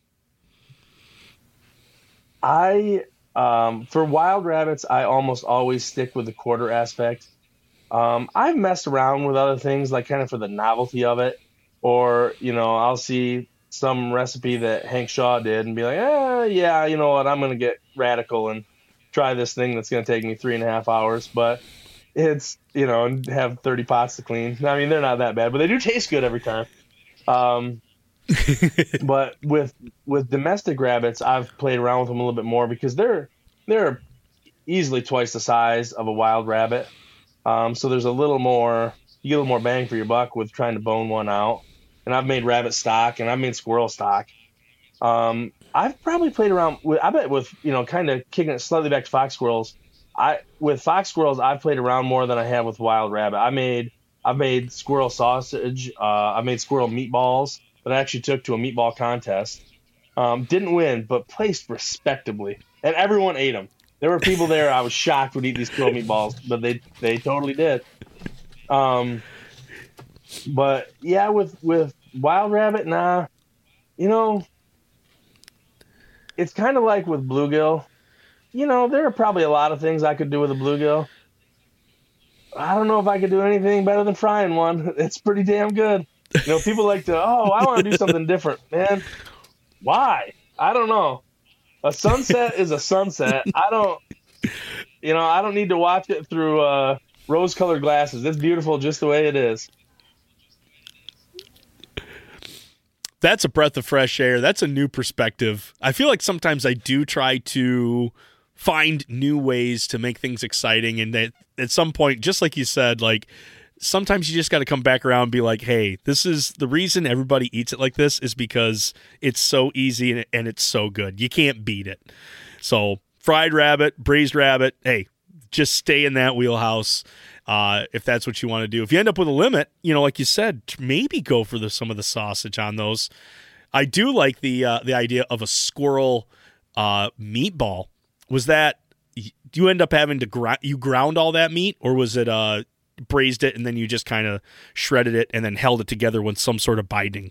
I, um, for wild rabbits, I almost always stick with the quarter aspect. Um, I've messed around with other things, like kind of for the novelty of it. Or, you know, I'll see some recipe that Hank Shaw did and be like, eh, yeah, you know what, I'm going to get radical and try this thing that's going to take me three and a half hours, but it's, you know, and have thirty pots to clean. I mean, they're not that bad, but they do taste good every time. Um, but with with domestic rabbits, I've played around with them a little bit more because they're they're easily twice the size of a wild rabbit. Um, so there's a little more, you get a little more bang for your buck with trying to bone one out. And I've made rabbit stock and I've made squirrel stock. Um, I've probably played around with, I bet with, you know, kind of kicking it slightly back to fox squirrels. I, with fox squirrels, I've played around more than I have with wild rabbit. I made, I've made squirrel sausage. Uh, I made squirrel meatballs that I actually took to a meatball contest. Um, didn't win, but placed respectably. And everyone ate them. There were people there I was shocked would eat these squirrel meatballs, but they, they totally did. Um, but yeah, with, with wild rabbit, nah, you know, it's kind of like with bluegill. You know, there are probably a lot of things I could do with a bluegill. I don't know if I could do anything better than frying one. It's pretty damn good. You know, people like to, oh, I want to do something different. Man, why? I don't know. A sunset is a sunset. I don't, you know, I don't need to watch it through uh, rose-colored glasses. It's beautiful just the way it is. That's a breath of fresh air. That's a new perspective. I feel like sometimes I do try to find new ways to make things exciting, and that at some point, just like you said, like sometimes you just got to come back around and be like, hey, this is the reason everybody eats it like this is because it's so easy and, and it's so good. You can't beat it. So fried rabbit, braised rabbit, hey, just stay in that wheelhouse uh, if that's what you want to do. If you end up with a limit, you know, like you said, maybe go for the, some of the sausage on those. I do like the uh, the idea of a squirrel uh, meatball. Was that, do you end up having to grind, you ground all that meat, or was it uh, braised it and then you just kind of shredded it and then held it together with some sort of binding?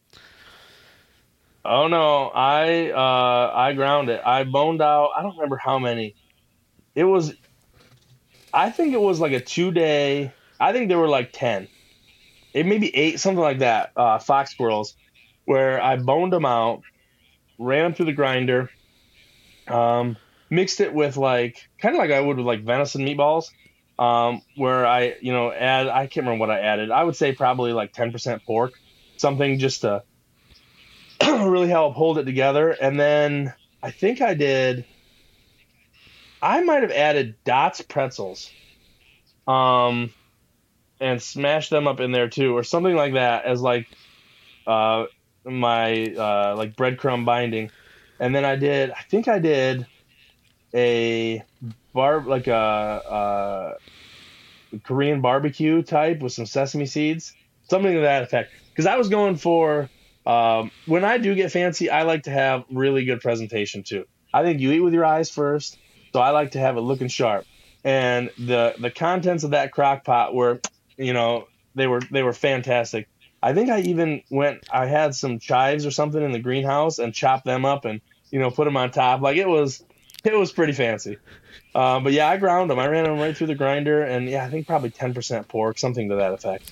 Oh no, I uh, I ground it. I boned out, I don't remember how many. It was, I think it was like a two day, I think there were like ten. It maybe eight, something like that, uh, fox squirrels, where I boned them out, ran them through the grinder, um, mixed it with like, kind of like I would with like venison meatballs, um, where I, you know, add, I can't remember what I added. I would say probably like ten percent pork, something just to really help hold it together. And then I think I did, I might have added Dots pretzels, um, and smashed them up in there too, or something like that as like, uh, my, uh, like breadcrumb binding. And then I did, I think I did a bar, like a, a Korean barbecue type with some sesame seeds, something to that effect. Cause I was going for, um, when I do get fancy, I like to have really good presentation too. I think you eat with your eyes first. So I like to have it looking sharp, and the, the contents of that crock pot were, you know, they were, they were fantastic. I think I even went, I had some chives or something in the greenhouse and chopped them up and, you know, put them on top. Like it was, it was pretty fancy. Uh, but yeah, I ground them. I ran them right through the grinder, and yeah, I think probably ten percent pork, something to that effect.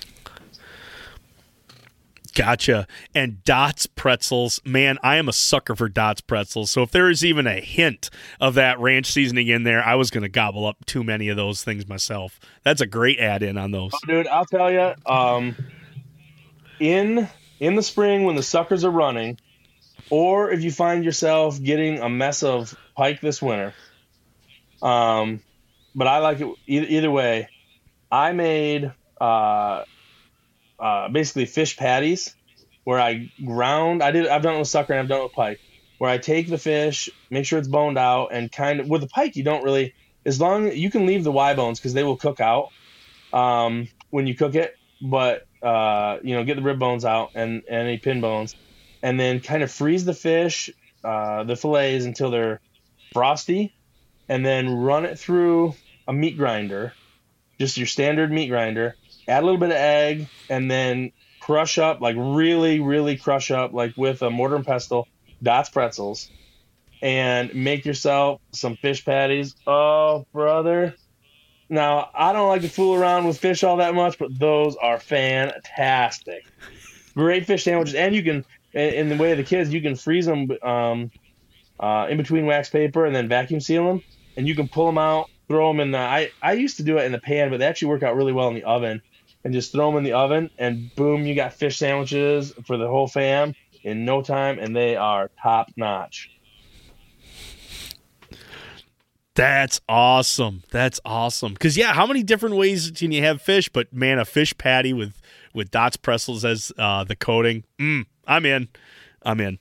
Gotcha. And Dots pretzels, man, I am a sucker for Dots pretzels. So if there is even a hint of that ranch seasoning in there, I was going to gobble up too many of those things myself. That's a great add-in on those. Oh, dude, I'll tell you, um, in in the spring when the suckers are running, or if you find yourself getting a mess of pike this winter, um, but I like it either, either way. I made uh, uh, basically fish patties where I ground. I did. I've done it with sucker and I've done it with pike. Where I take the fish, make sure it's boned out, and kind of with the pike, you don't really, as long you can leave the Y bones because they will cook out um, when you cook it. But uh, you know, get the rib bones out and, and any pin bones, and then kind of freeze the fish, uh, the fillets until they're frosty, and then run it through a meat grinder, just your standard meat grinder. Add a little bit of egg, and then crush up, like really, really crush up, like with a mortar and pestle, Dots pretzels, and make yourself some fish patties. Oh, brother. Now, I don't like to fool around with fish all that much, but those are fantastic. Great fish sandwiches, and you can, in the way of the kids, you can freeze them um, uh, in between wax paper and then vacuum seal them. and you can pull them out, throw them in the. I I used to do it in the pan, but they actually work out really well in the oven. And just throw them in the oven, and boom, you got fish sandwiches for the whole fam in no time, and they are top notch. That's awesome. That's awesome. Because, yeah, how many different ways can you have fish? But, man, a fish patty with, with Dots pretzels as uh, the coating. Mm, I'm in. I'm in.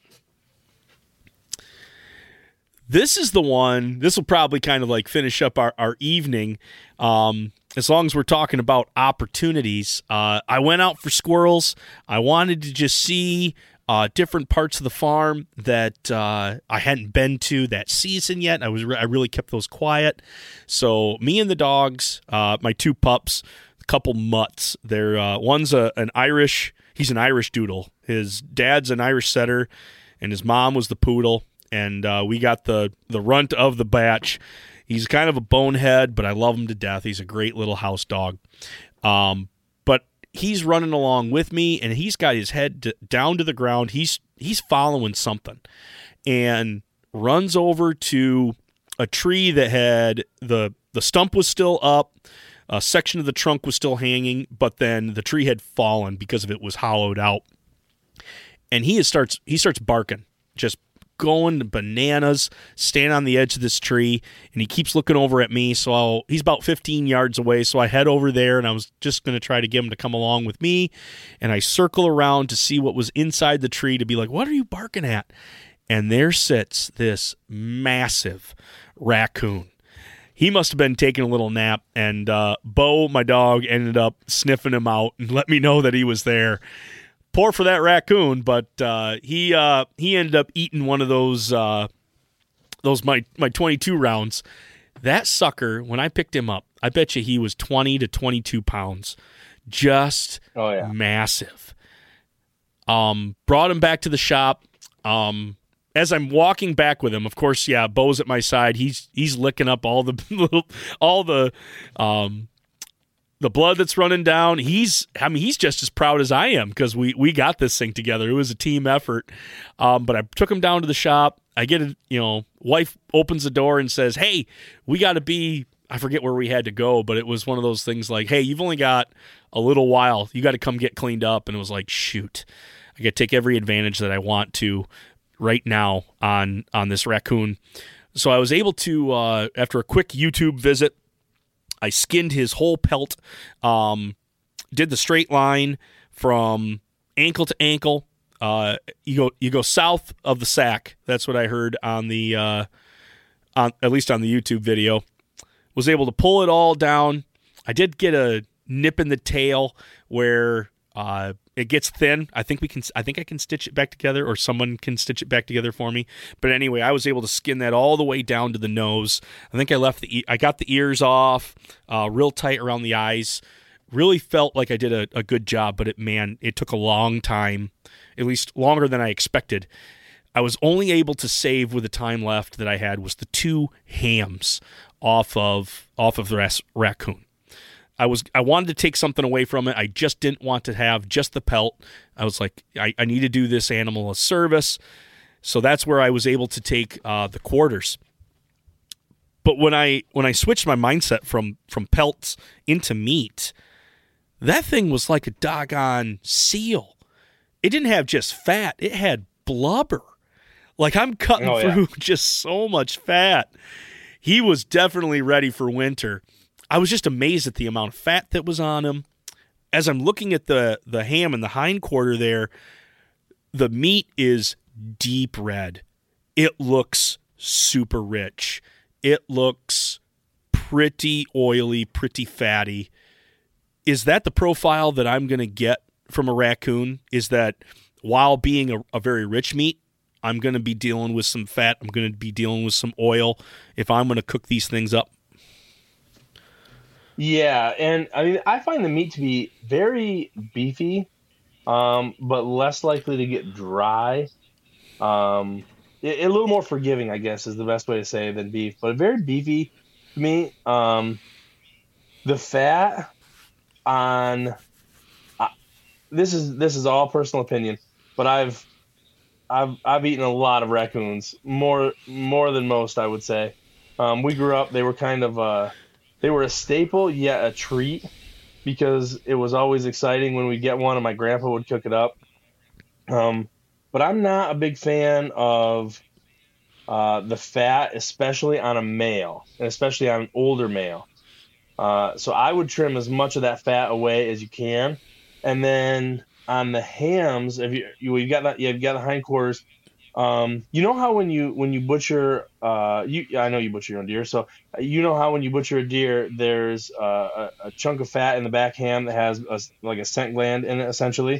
This is the one. This will probably kind of like finish up our, our evening. Um, as long as we're talking about opportunities. Uh, I went out for squirrels. I wanted to just see uh, different parts of the farm that uh, I hadn't been to that season yet. I was re- I really kept those quiet. So me and the dogs, uh, my two pups, a couple mutts. They're uh, one's a, an Irish. He's an Irish doodle. His dad's an Irish setter, and his mom was the poodle. And uh, we got the the runt of the batch. He's kind of a bonehead, but I love him to death. He's a great little house dog. Um, but he's running along with me, and he's got his head d- down to the ground. He's he's following something, and runs over to a tree that had the the stump was still up, a section of the trunk was still hanging, but then the tree had fallen because of it was hollowed out. And he is starts he starts barking, just going bananas, standing on the edge of this tree, and he keeps looking over at me. So I'll, he's about fifteen yards away, so I head over there, and I was just going to try to get him to come along with me, and I circle around to see what was inside the tree to be like, what are you barking at? And there sits this massive raccoon. He must have been taking a little nap, and uh, Bo, my dog, ended up sniffing him out and let me know that he was there. Poor for that raccoon, but uh, he uh, he ended up eating one of those uh, those my my twenty-two rounds. That sucker, when I picked him up, I bet you he was twenty to twenty-two pounds, just oh, yeah. massive. Um, brought him back to the shop. Um, as I'm walking back with him, of course, yeah, Bo's at my side. He's he's licking up all the little all the. Um, The blood that's running down, he's, I mean, he's just as proud as I am because we, we got this thing together. It was a team effort. Um, but I took him down to the shop. I get it, you know, wife opens the door and says, hey, we got to be, I forget where we had to go, but it was one of those things like, hey, you've only got a little while. You got to come get cleaned up. And it was like, shoot, I got to take every advantage that I want to right now on, on this raccoon. So I was able to, uh, after a quick YouTube visit, I skinned his whole pelt, um, did the straight line from ankle to ankle. Uh, you go you go south of the sack. That's what I heard on the uh, on at least on the YouTube video. Was able to pull it all down. I did get a nip in the tail where uh, it gets thin. I think we can. I think I can stitch it back together, or someone can stitch it back together for me. But anyway, I was able to skin that all the way down to the nose. I think I left the. I got the ears off, uh, real tight around the eyes. Really felt like I did a, a good job, but it man, it took a long time, at least longer than I expected. I was only able to save with the time left that I had was the two hams off of off of the ras- raccoon. I was I wanted to take something away from it. I just didn't want to have just the pelt. I was like, I, I need to do this animal a service. So that's where I was able to take uh, the quarters. But when I when I switched my mindset from from pelts into meat, that thing was like a doggone seal. It didn't have just fat. It had blubber. Like I'm cutting oh, through yeah. just so much fat. He was definitely ready for winter. I was just amazed at the amount of fat that was on him. As I'm looking at the, the ham and the hind quarter there, the meat is deep red. It looks super rich. It looks pretty oily, pretty fatty. Is that the profile that I'm going to get from a raccoon? Is that while being a, a very rich meat, I'm going to be dealing with some fat. I'm going to be dealing with some oil if I'm going to cook these things up. Yeah, and I mean, I find the meat to be very beefy, um, but less likely to get dry. Um, a, a little more forgiving, I guess, is the best way to say it than beef, but very beefy to me. Um, the fat on uh, this is this is all personal opinion, but I've I've I've eaten a lot of raccoons, more more than most, I would say. Um, we grew up; they were kind of uh, they were a staple, yet a treat, because it was always exciting when we get one, and my grandpa would cook it up. Um, but I'm not a big fan of uh, the fat, especially on a male, and especially on an older male. Uh, so I would trim as much of that fat away as you can, and then on the hams, if you you you've got that, you've got the hindquarters. Um, you know how when you when you butcher, uh, you I know you butcher your own deer, so you know how when you butcher a deer, there's uh, a, a chunk of fat in the back ham that has a, like a scent gland in it, essentially.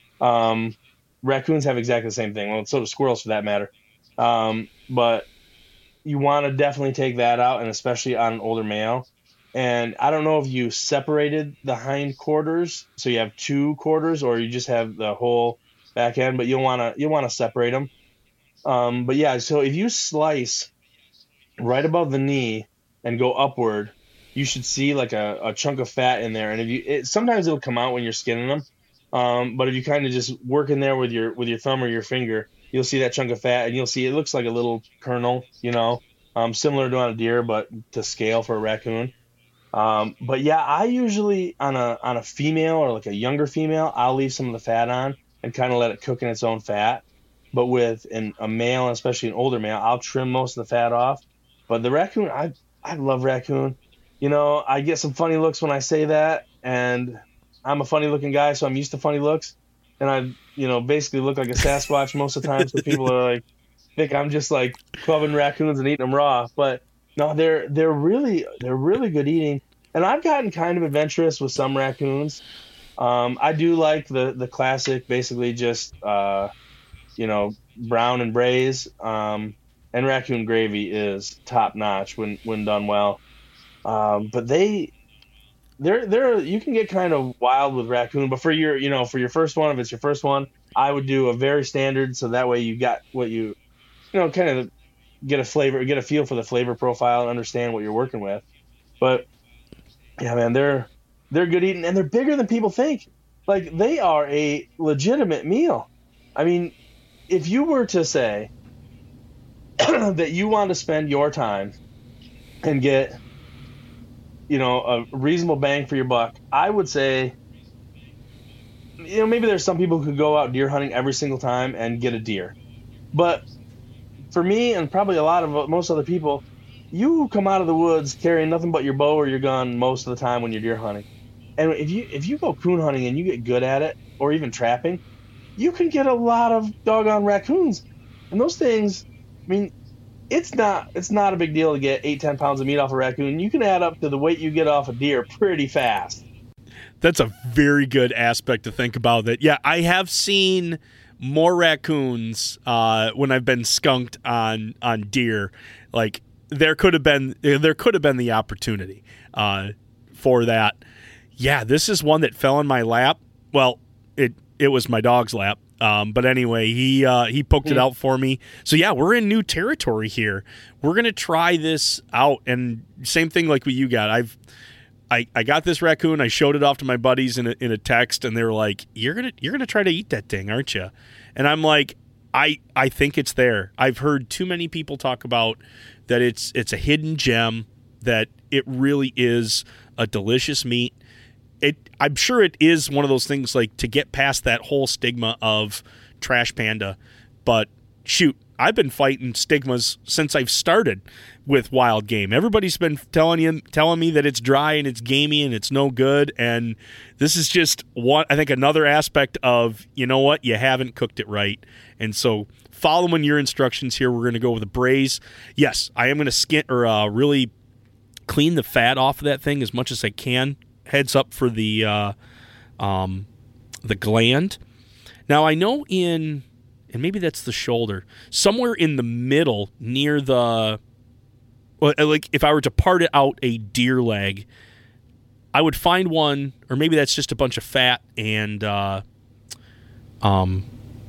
Um, raccoons have exactly the same thing. Well, so do squirrels for that matter. Um, but you want to definitely take that out, and especially on an older male. And I don't know if you separated the hind quarters, so you have two quarters, or you just have the whole back end, but you'll want to you'll want to separate them. Um, but yeah, so if you slice right above the knee and go upward, you should see like a, a chunk of fat in there. And if you, it, sometimes it'll come out when you're skinning them. Um, but if you kind of just work in there with your, with your thumb or your finger, you'll see that chunk of fat, and you'll see, it looks like a little kernel, you know, um, similar to on a deer, but to scale for a raccoon. Um, but yeah, I usually on a, on a female or like a younger female, I'll leave some of the fat on and kind of let it cook in its own fat. But with an, a male, especially an older male, I'll trim most of the fat off. But the raccoon, I I love raccoon. You know, I get some funny looks when I say that, and I'm a funny looking guy, so I'm used to funny looks. And I, you know, basically look like a Sasquatch most of the time, so people are like, think I'm just like clubbing raccoons and eating them raw. But no, they're they're really they're really good eating. And I've gotten kind of adventurous with some raccoons. Um, I do like the the classic, basically just. Uh, you know, brown and braise, um, and raccoon gravy is top notch when, when done well. Um, but they, they're, they're, you can get kind of wild with raccoon, but for your, you know, for your first one, if it's your first one, I would do a very standard. So that way you got what you, you know, kind of get a flavor, get a feel for the flavor profile and understand what you're working with. But yeah, man, they're, they're good eating, and they're bigger than people think. Like, they are a legitimate meal. I mean, if you were to say that you want to spend your time and get, you know, a reasonable bang for your buck, I would say, you know, maybe there's some people who could go out deer hunting every single time and get a deer. But for me, and probably a lot of most other people, you come out of the woods carrying nothing but your bow or your gun most of the time when you're deer hunting. And if you if you go coon hunting and you get good at it, or even trapping, you can get a lot of doggone raccoons. And those things, I mean, it's not it's not a big deal to get eight, ten pounds of meat off a raccoon. You can add up to the weight you get off a deer pretty fast. That's a very good aspect to think about. That, yeah, I have seen more raccoons uh, when I've been skunked on on deer. Like, there could have been there could have been the opportunity uh, for that. Yeah, this is one that fell in my lap. Well, it It was my dog's lap. Um, but anyway, he uh, he poked it out for me. So, yeah, we're in new territory here. We're going to try this out. And same thing like what you got. I've I, I got this raccoon. I showed it off to my buddies in a, in a text, and they were like, you're going to you're gonna try to eat that thing, aren't you? And I'm like, I I think it's there. I've heard too many people talk about that it's it's a hidden gem, that it really is a delicious meat. It, I'm sure it is one of those things, like, to get past that whole stigma of trash panda. But shoot, I've been fighting stigmas since I've started with wild game. Everybody's been telling you, telling me that it's dry and it's gamey and it's no good. And this is just one, I think, another aspect of, you know what, you haven't cooked it right. And so, following your instructions here, we're going to go with a braise. Yes, I am going to skin or uh, really clean the fat off of that thing as much as I can. Heads up for the uh, um, the gland. Now, I know in, and maybe that's the shoulder, somewhere in the middle near the, well, like if I were to part it out a deer leg, I would find one, or maybe that's just a bunch of fat and uh, um,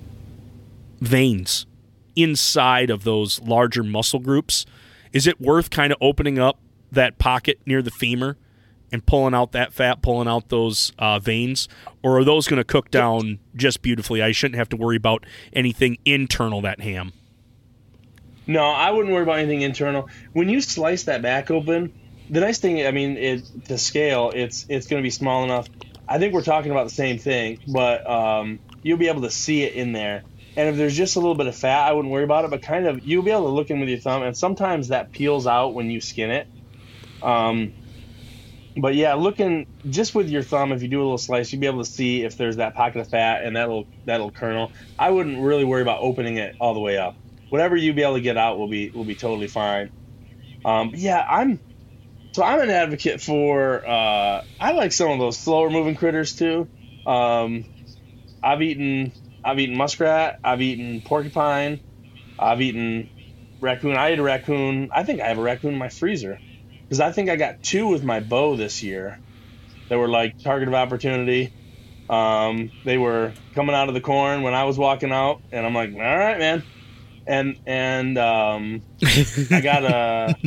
veins inside of those larger muscle groups. Is it worth kind of opening up that pocket near the femur and pulling out that fat, pulling out those uh, veins, or are those going to cook down just beautifully? I shouldn't have to worry about anything internal that ham. No, I wouldn't worry about anything internal. When you slice that back open, the nice thing, I mean, it, to scale, it's it's going to be small enough. I think we're talking about the same thing, but um, you'll be able to see it in there. And if there's just a little bit of fat, I wouldn't worry about it, but kind of you'll be able to look in with your thumb, and sometimes that peels out when you skin it. Um, but yeah, looking just with your thumb, if you do a little slice, you'll be able to see if there's that pocket of fat and that'll that'll kernel. I wouldn't really worry about opening it all the way up. Whatever you'll be able to get out will be will be totally fine. Um, but yeah, I'm so I'm an advocate for. Uh, I like some of those slower moving critters too. Um, I've eaten I've eaten muskrat. I've eaten porcupine. I've eaten raccoon. I ate a raccoon. I think I have a raccoon in my freezer because I think I got two with my bow this year that were like target of opportunity. Um, they were coming out of the corn when I was walking out, and I'm like, all right, man. And and um, I got a,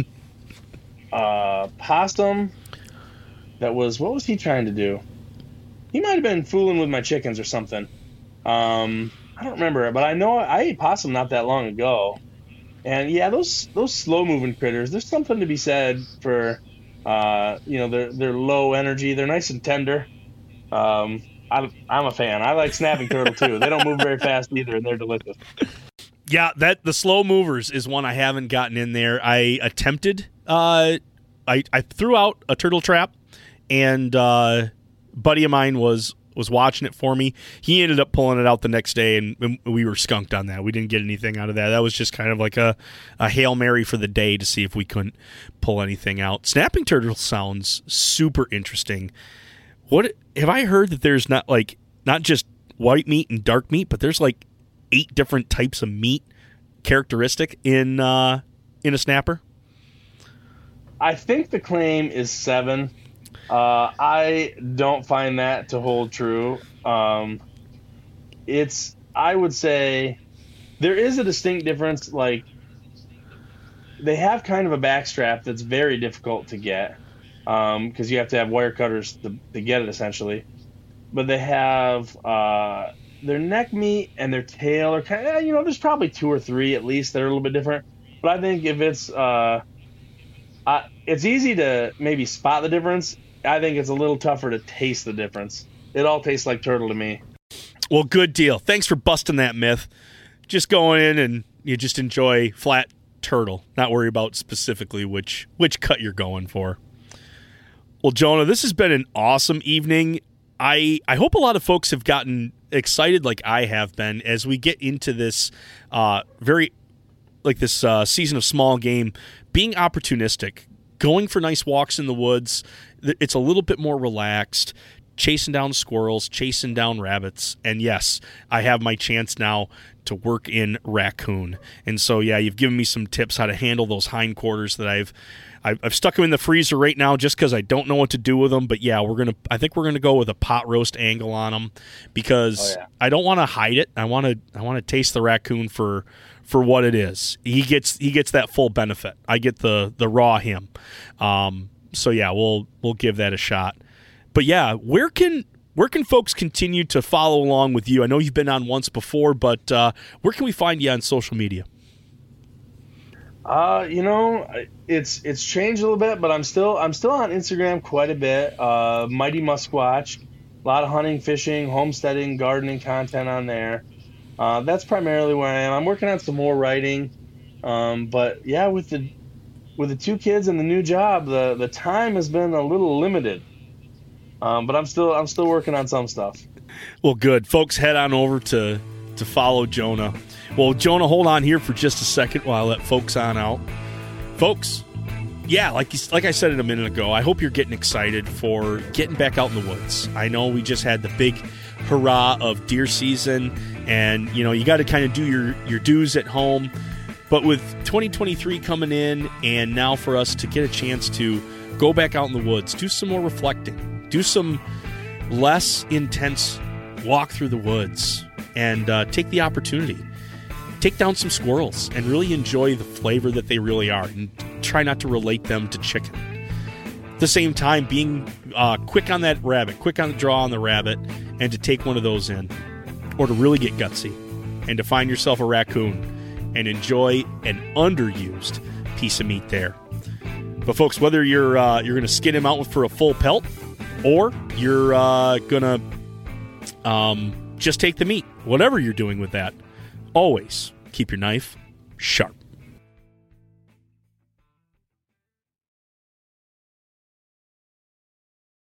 a possum that was, what was he trying to do? He might have been fooling with my chickens or something. Um, I don't remember, but I know I ate possum not that long ago. And yeah, those those slow moving critters, there's something to be said for, uh, you know, they're they're low energy, they're nice and tender. Um, I'm I'm a fan. I like snapping turtle too. They don't move very fast either, and they're delicious. Yeah, that the slow movers is one I haven't gotten in there. I attempted. Uh, I I threw out a turtle trap, and uh, a buddy of mine was was watching it for me. He ended up pulling it out the next day, and, and we were skunked on that. We didn't get anything out of that. That was just kind of like a, a Hail Mary for the day to see if we couldn't pull anything out. Snapping turtle sounds super interesting. What have I heard that there's not like not just white meat and dark meat, but there's like eight different types of meat characteristic in uh, in a snapper? I think the claim is seven. Uh, I don't find that to hold true. Um, it's I would say there is a distinct difference. Like they have kind of a backstrap that's very difficult to get because um, you have to have wire cutters to, to get it essentially. But they have uh, their neck meat and their tail are kind of, you know, there's probably two or three at least that are a little bit different. But I think if it's, uh, I, it's easy to maybe spot the difference. I think it's a little tougher to taste the difference. It all tastes like turtle to me. Well, good deal. Thanks for busting that myth. Just go in and you just enjoy flat turtle. Not worry about specifically which which cut you're going for. Well, Jonah, this has been an awesome evening. I I hope a lot of folks have gotten excited like I have been as we get into this uh, very, like this uh, season of small game, being opportunistic, going for nice walks in the woods. It's a little bit more relaxed, chasing down squirrels, chasing down rabbits. And yes, I have my chance now to work in raccoon. And so, yeah, you've given me some tips how to handle those hindquarters that I've I've, I've stuck them in the freezer right now just because I don't know what to do with them. But yeah, we're gonna. I think we're gonna go with a pot roast angle on them because oh, yeah. I don't want to hide it. I want to. I want to taste the raccoon for for what it is. He gets he gets that full benefit. I get the the raw him. Um, so yeah, we'll we'll give that a shot. But yeah, where can where can folks continue to follow along with you? I know you've been on once before, but uh, where can we find you on social media? Uh, you know, it's it's changed a little bit, but I'm still I'm still on Instagram quite a bit. Uh, Mighty Musquatch, a lot of hunting, fishing, homesteading, gardening content on there. Uh, that's primarily where I am. I'm working on some more writing, um, but yeah, with the with the two kids and the new job, the the time has been a little limited. Um, but I'm still I'm still working on some stuff. Well, good, folks. Head on over to to follow Jonah. Well, Jonah, hold on here for just a second while I let folks on out. Folks, yeah, like you, like I said it a minute ago, I hope you're getting excited for getting back out in the woods. I know we just had the big hurrah of deer season, and you know you got to kind of do your, your dues at home. But with twenty twenty-three coming in, and now for us to get a chance to go back out in the woods, do some more reflecting, do some less intense walk through the woods, and uh, take the opportunity. Take down some squirrels and really enjoy the flavor that they really are, and try not to relate them to chicken. At the same time, being uh, quick on that rabbit, quick on the draw on the rabbit, and to take one of those in, or to really get gutsy and to find yourself a raccoon and enjoy an underused piece of meat there. But folks, whether you're uh, you're going to skin him out for a full pelt, or you're uh, going to um, just take the meat, whatever you're doing with that, always keep your knife sharp.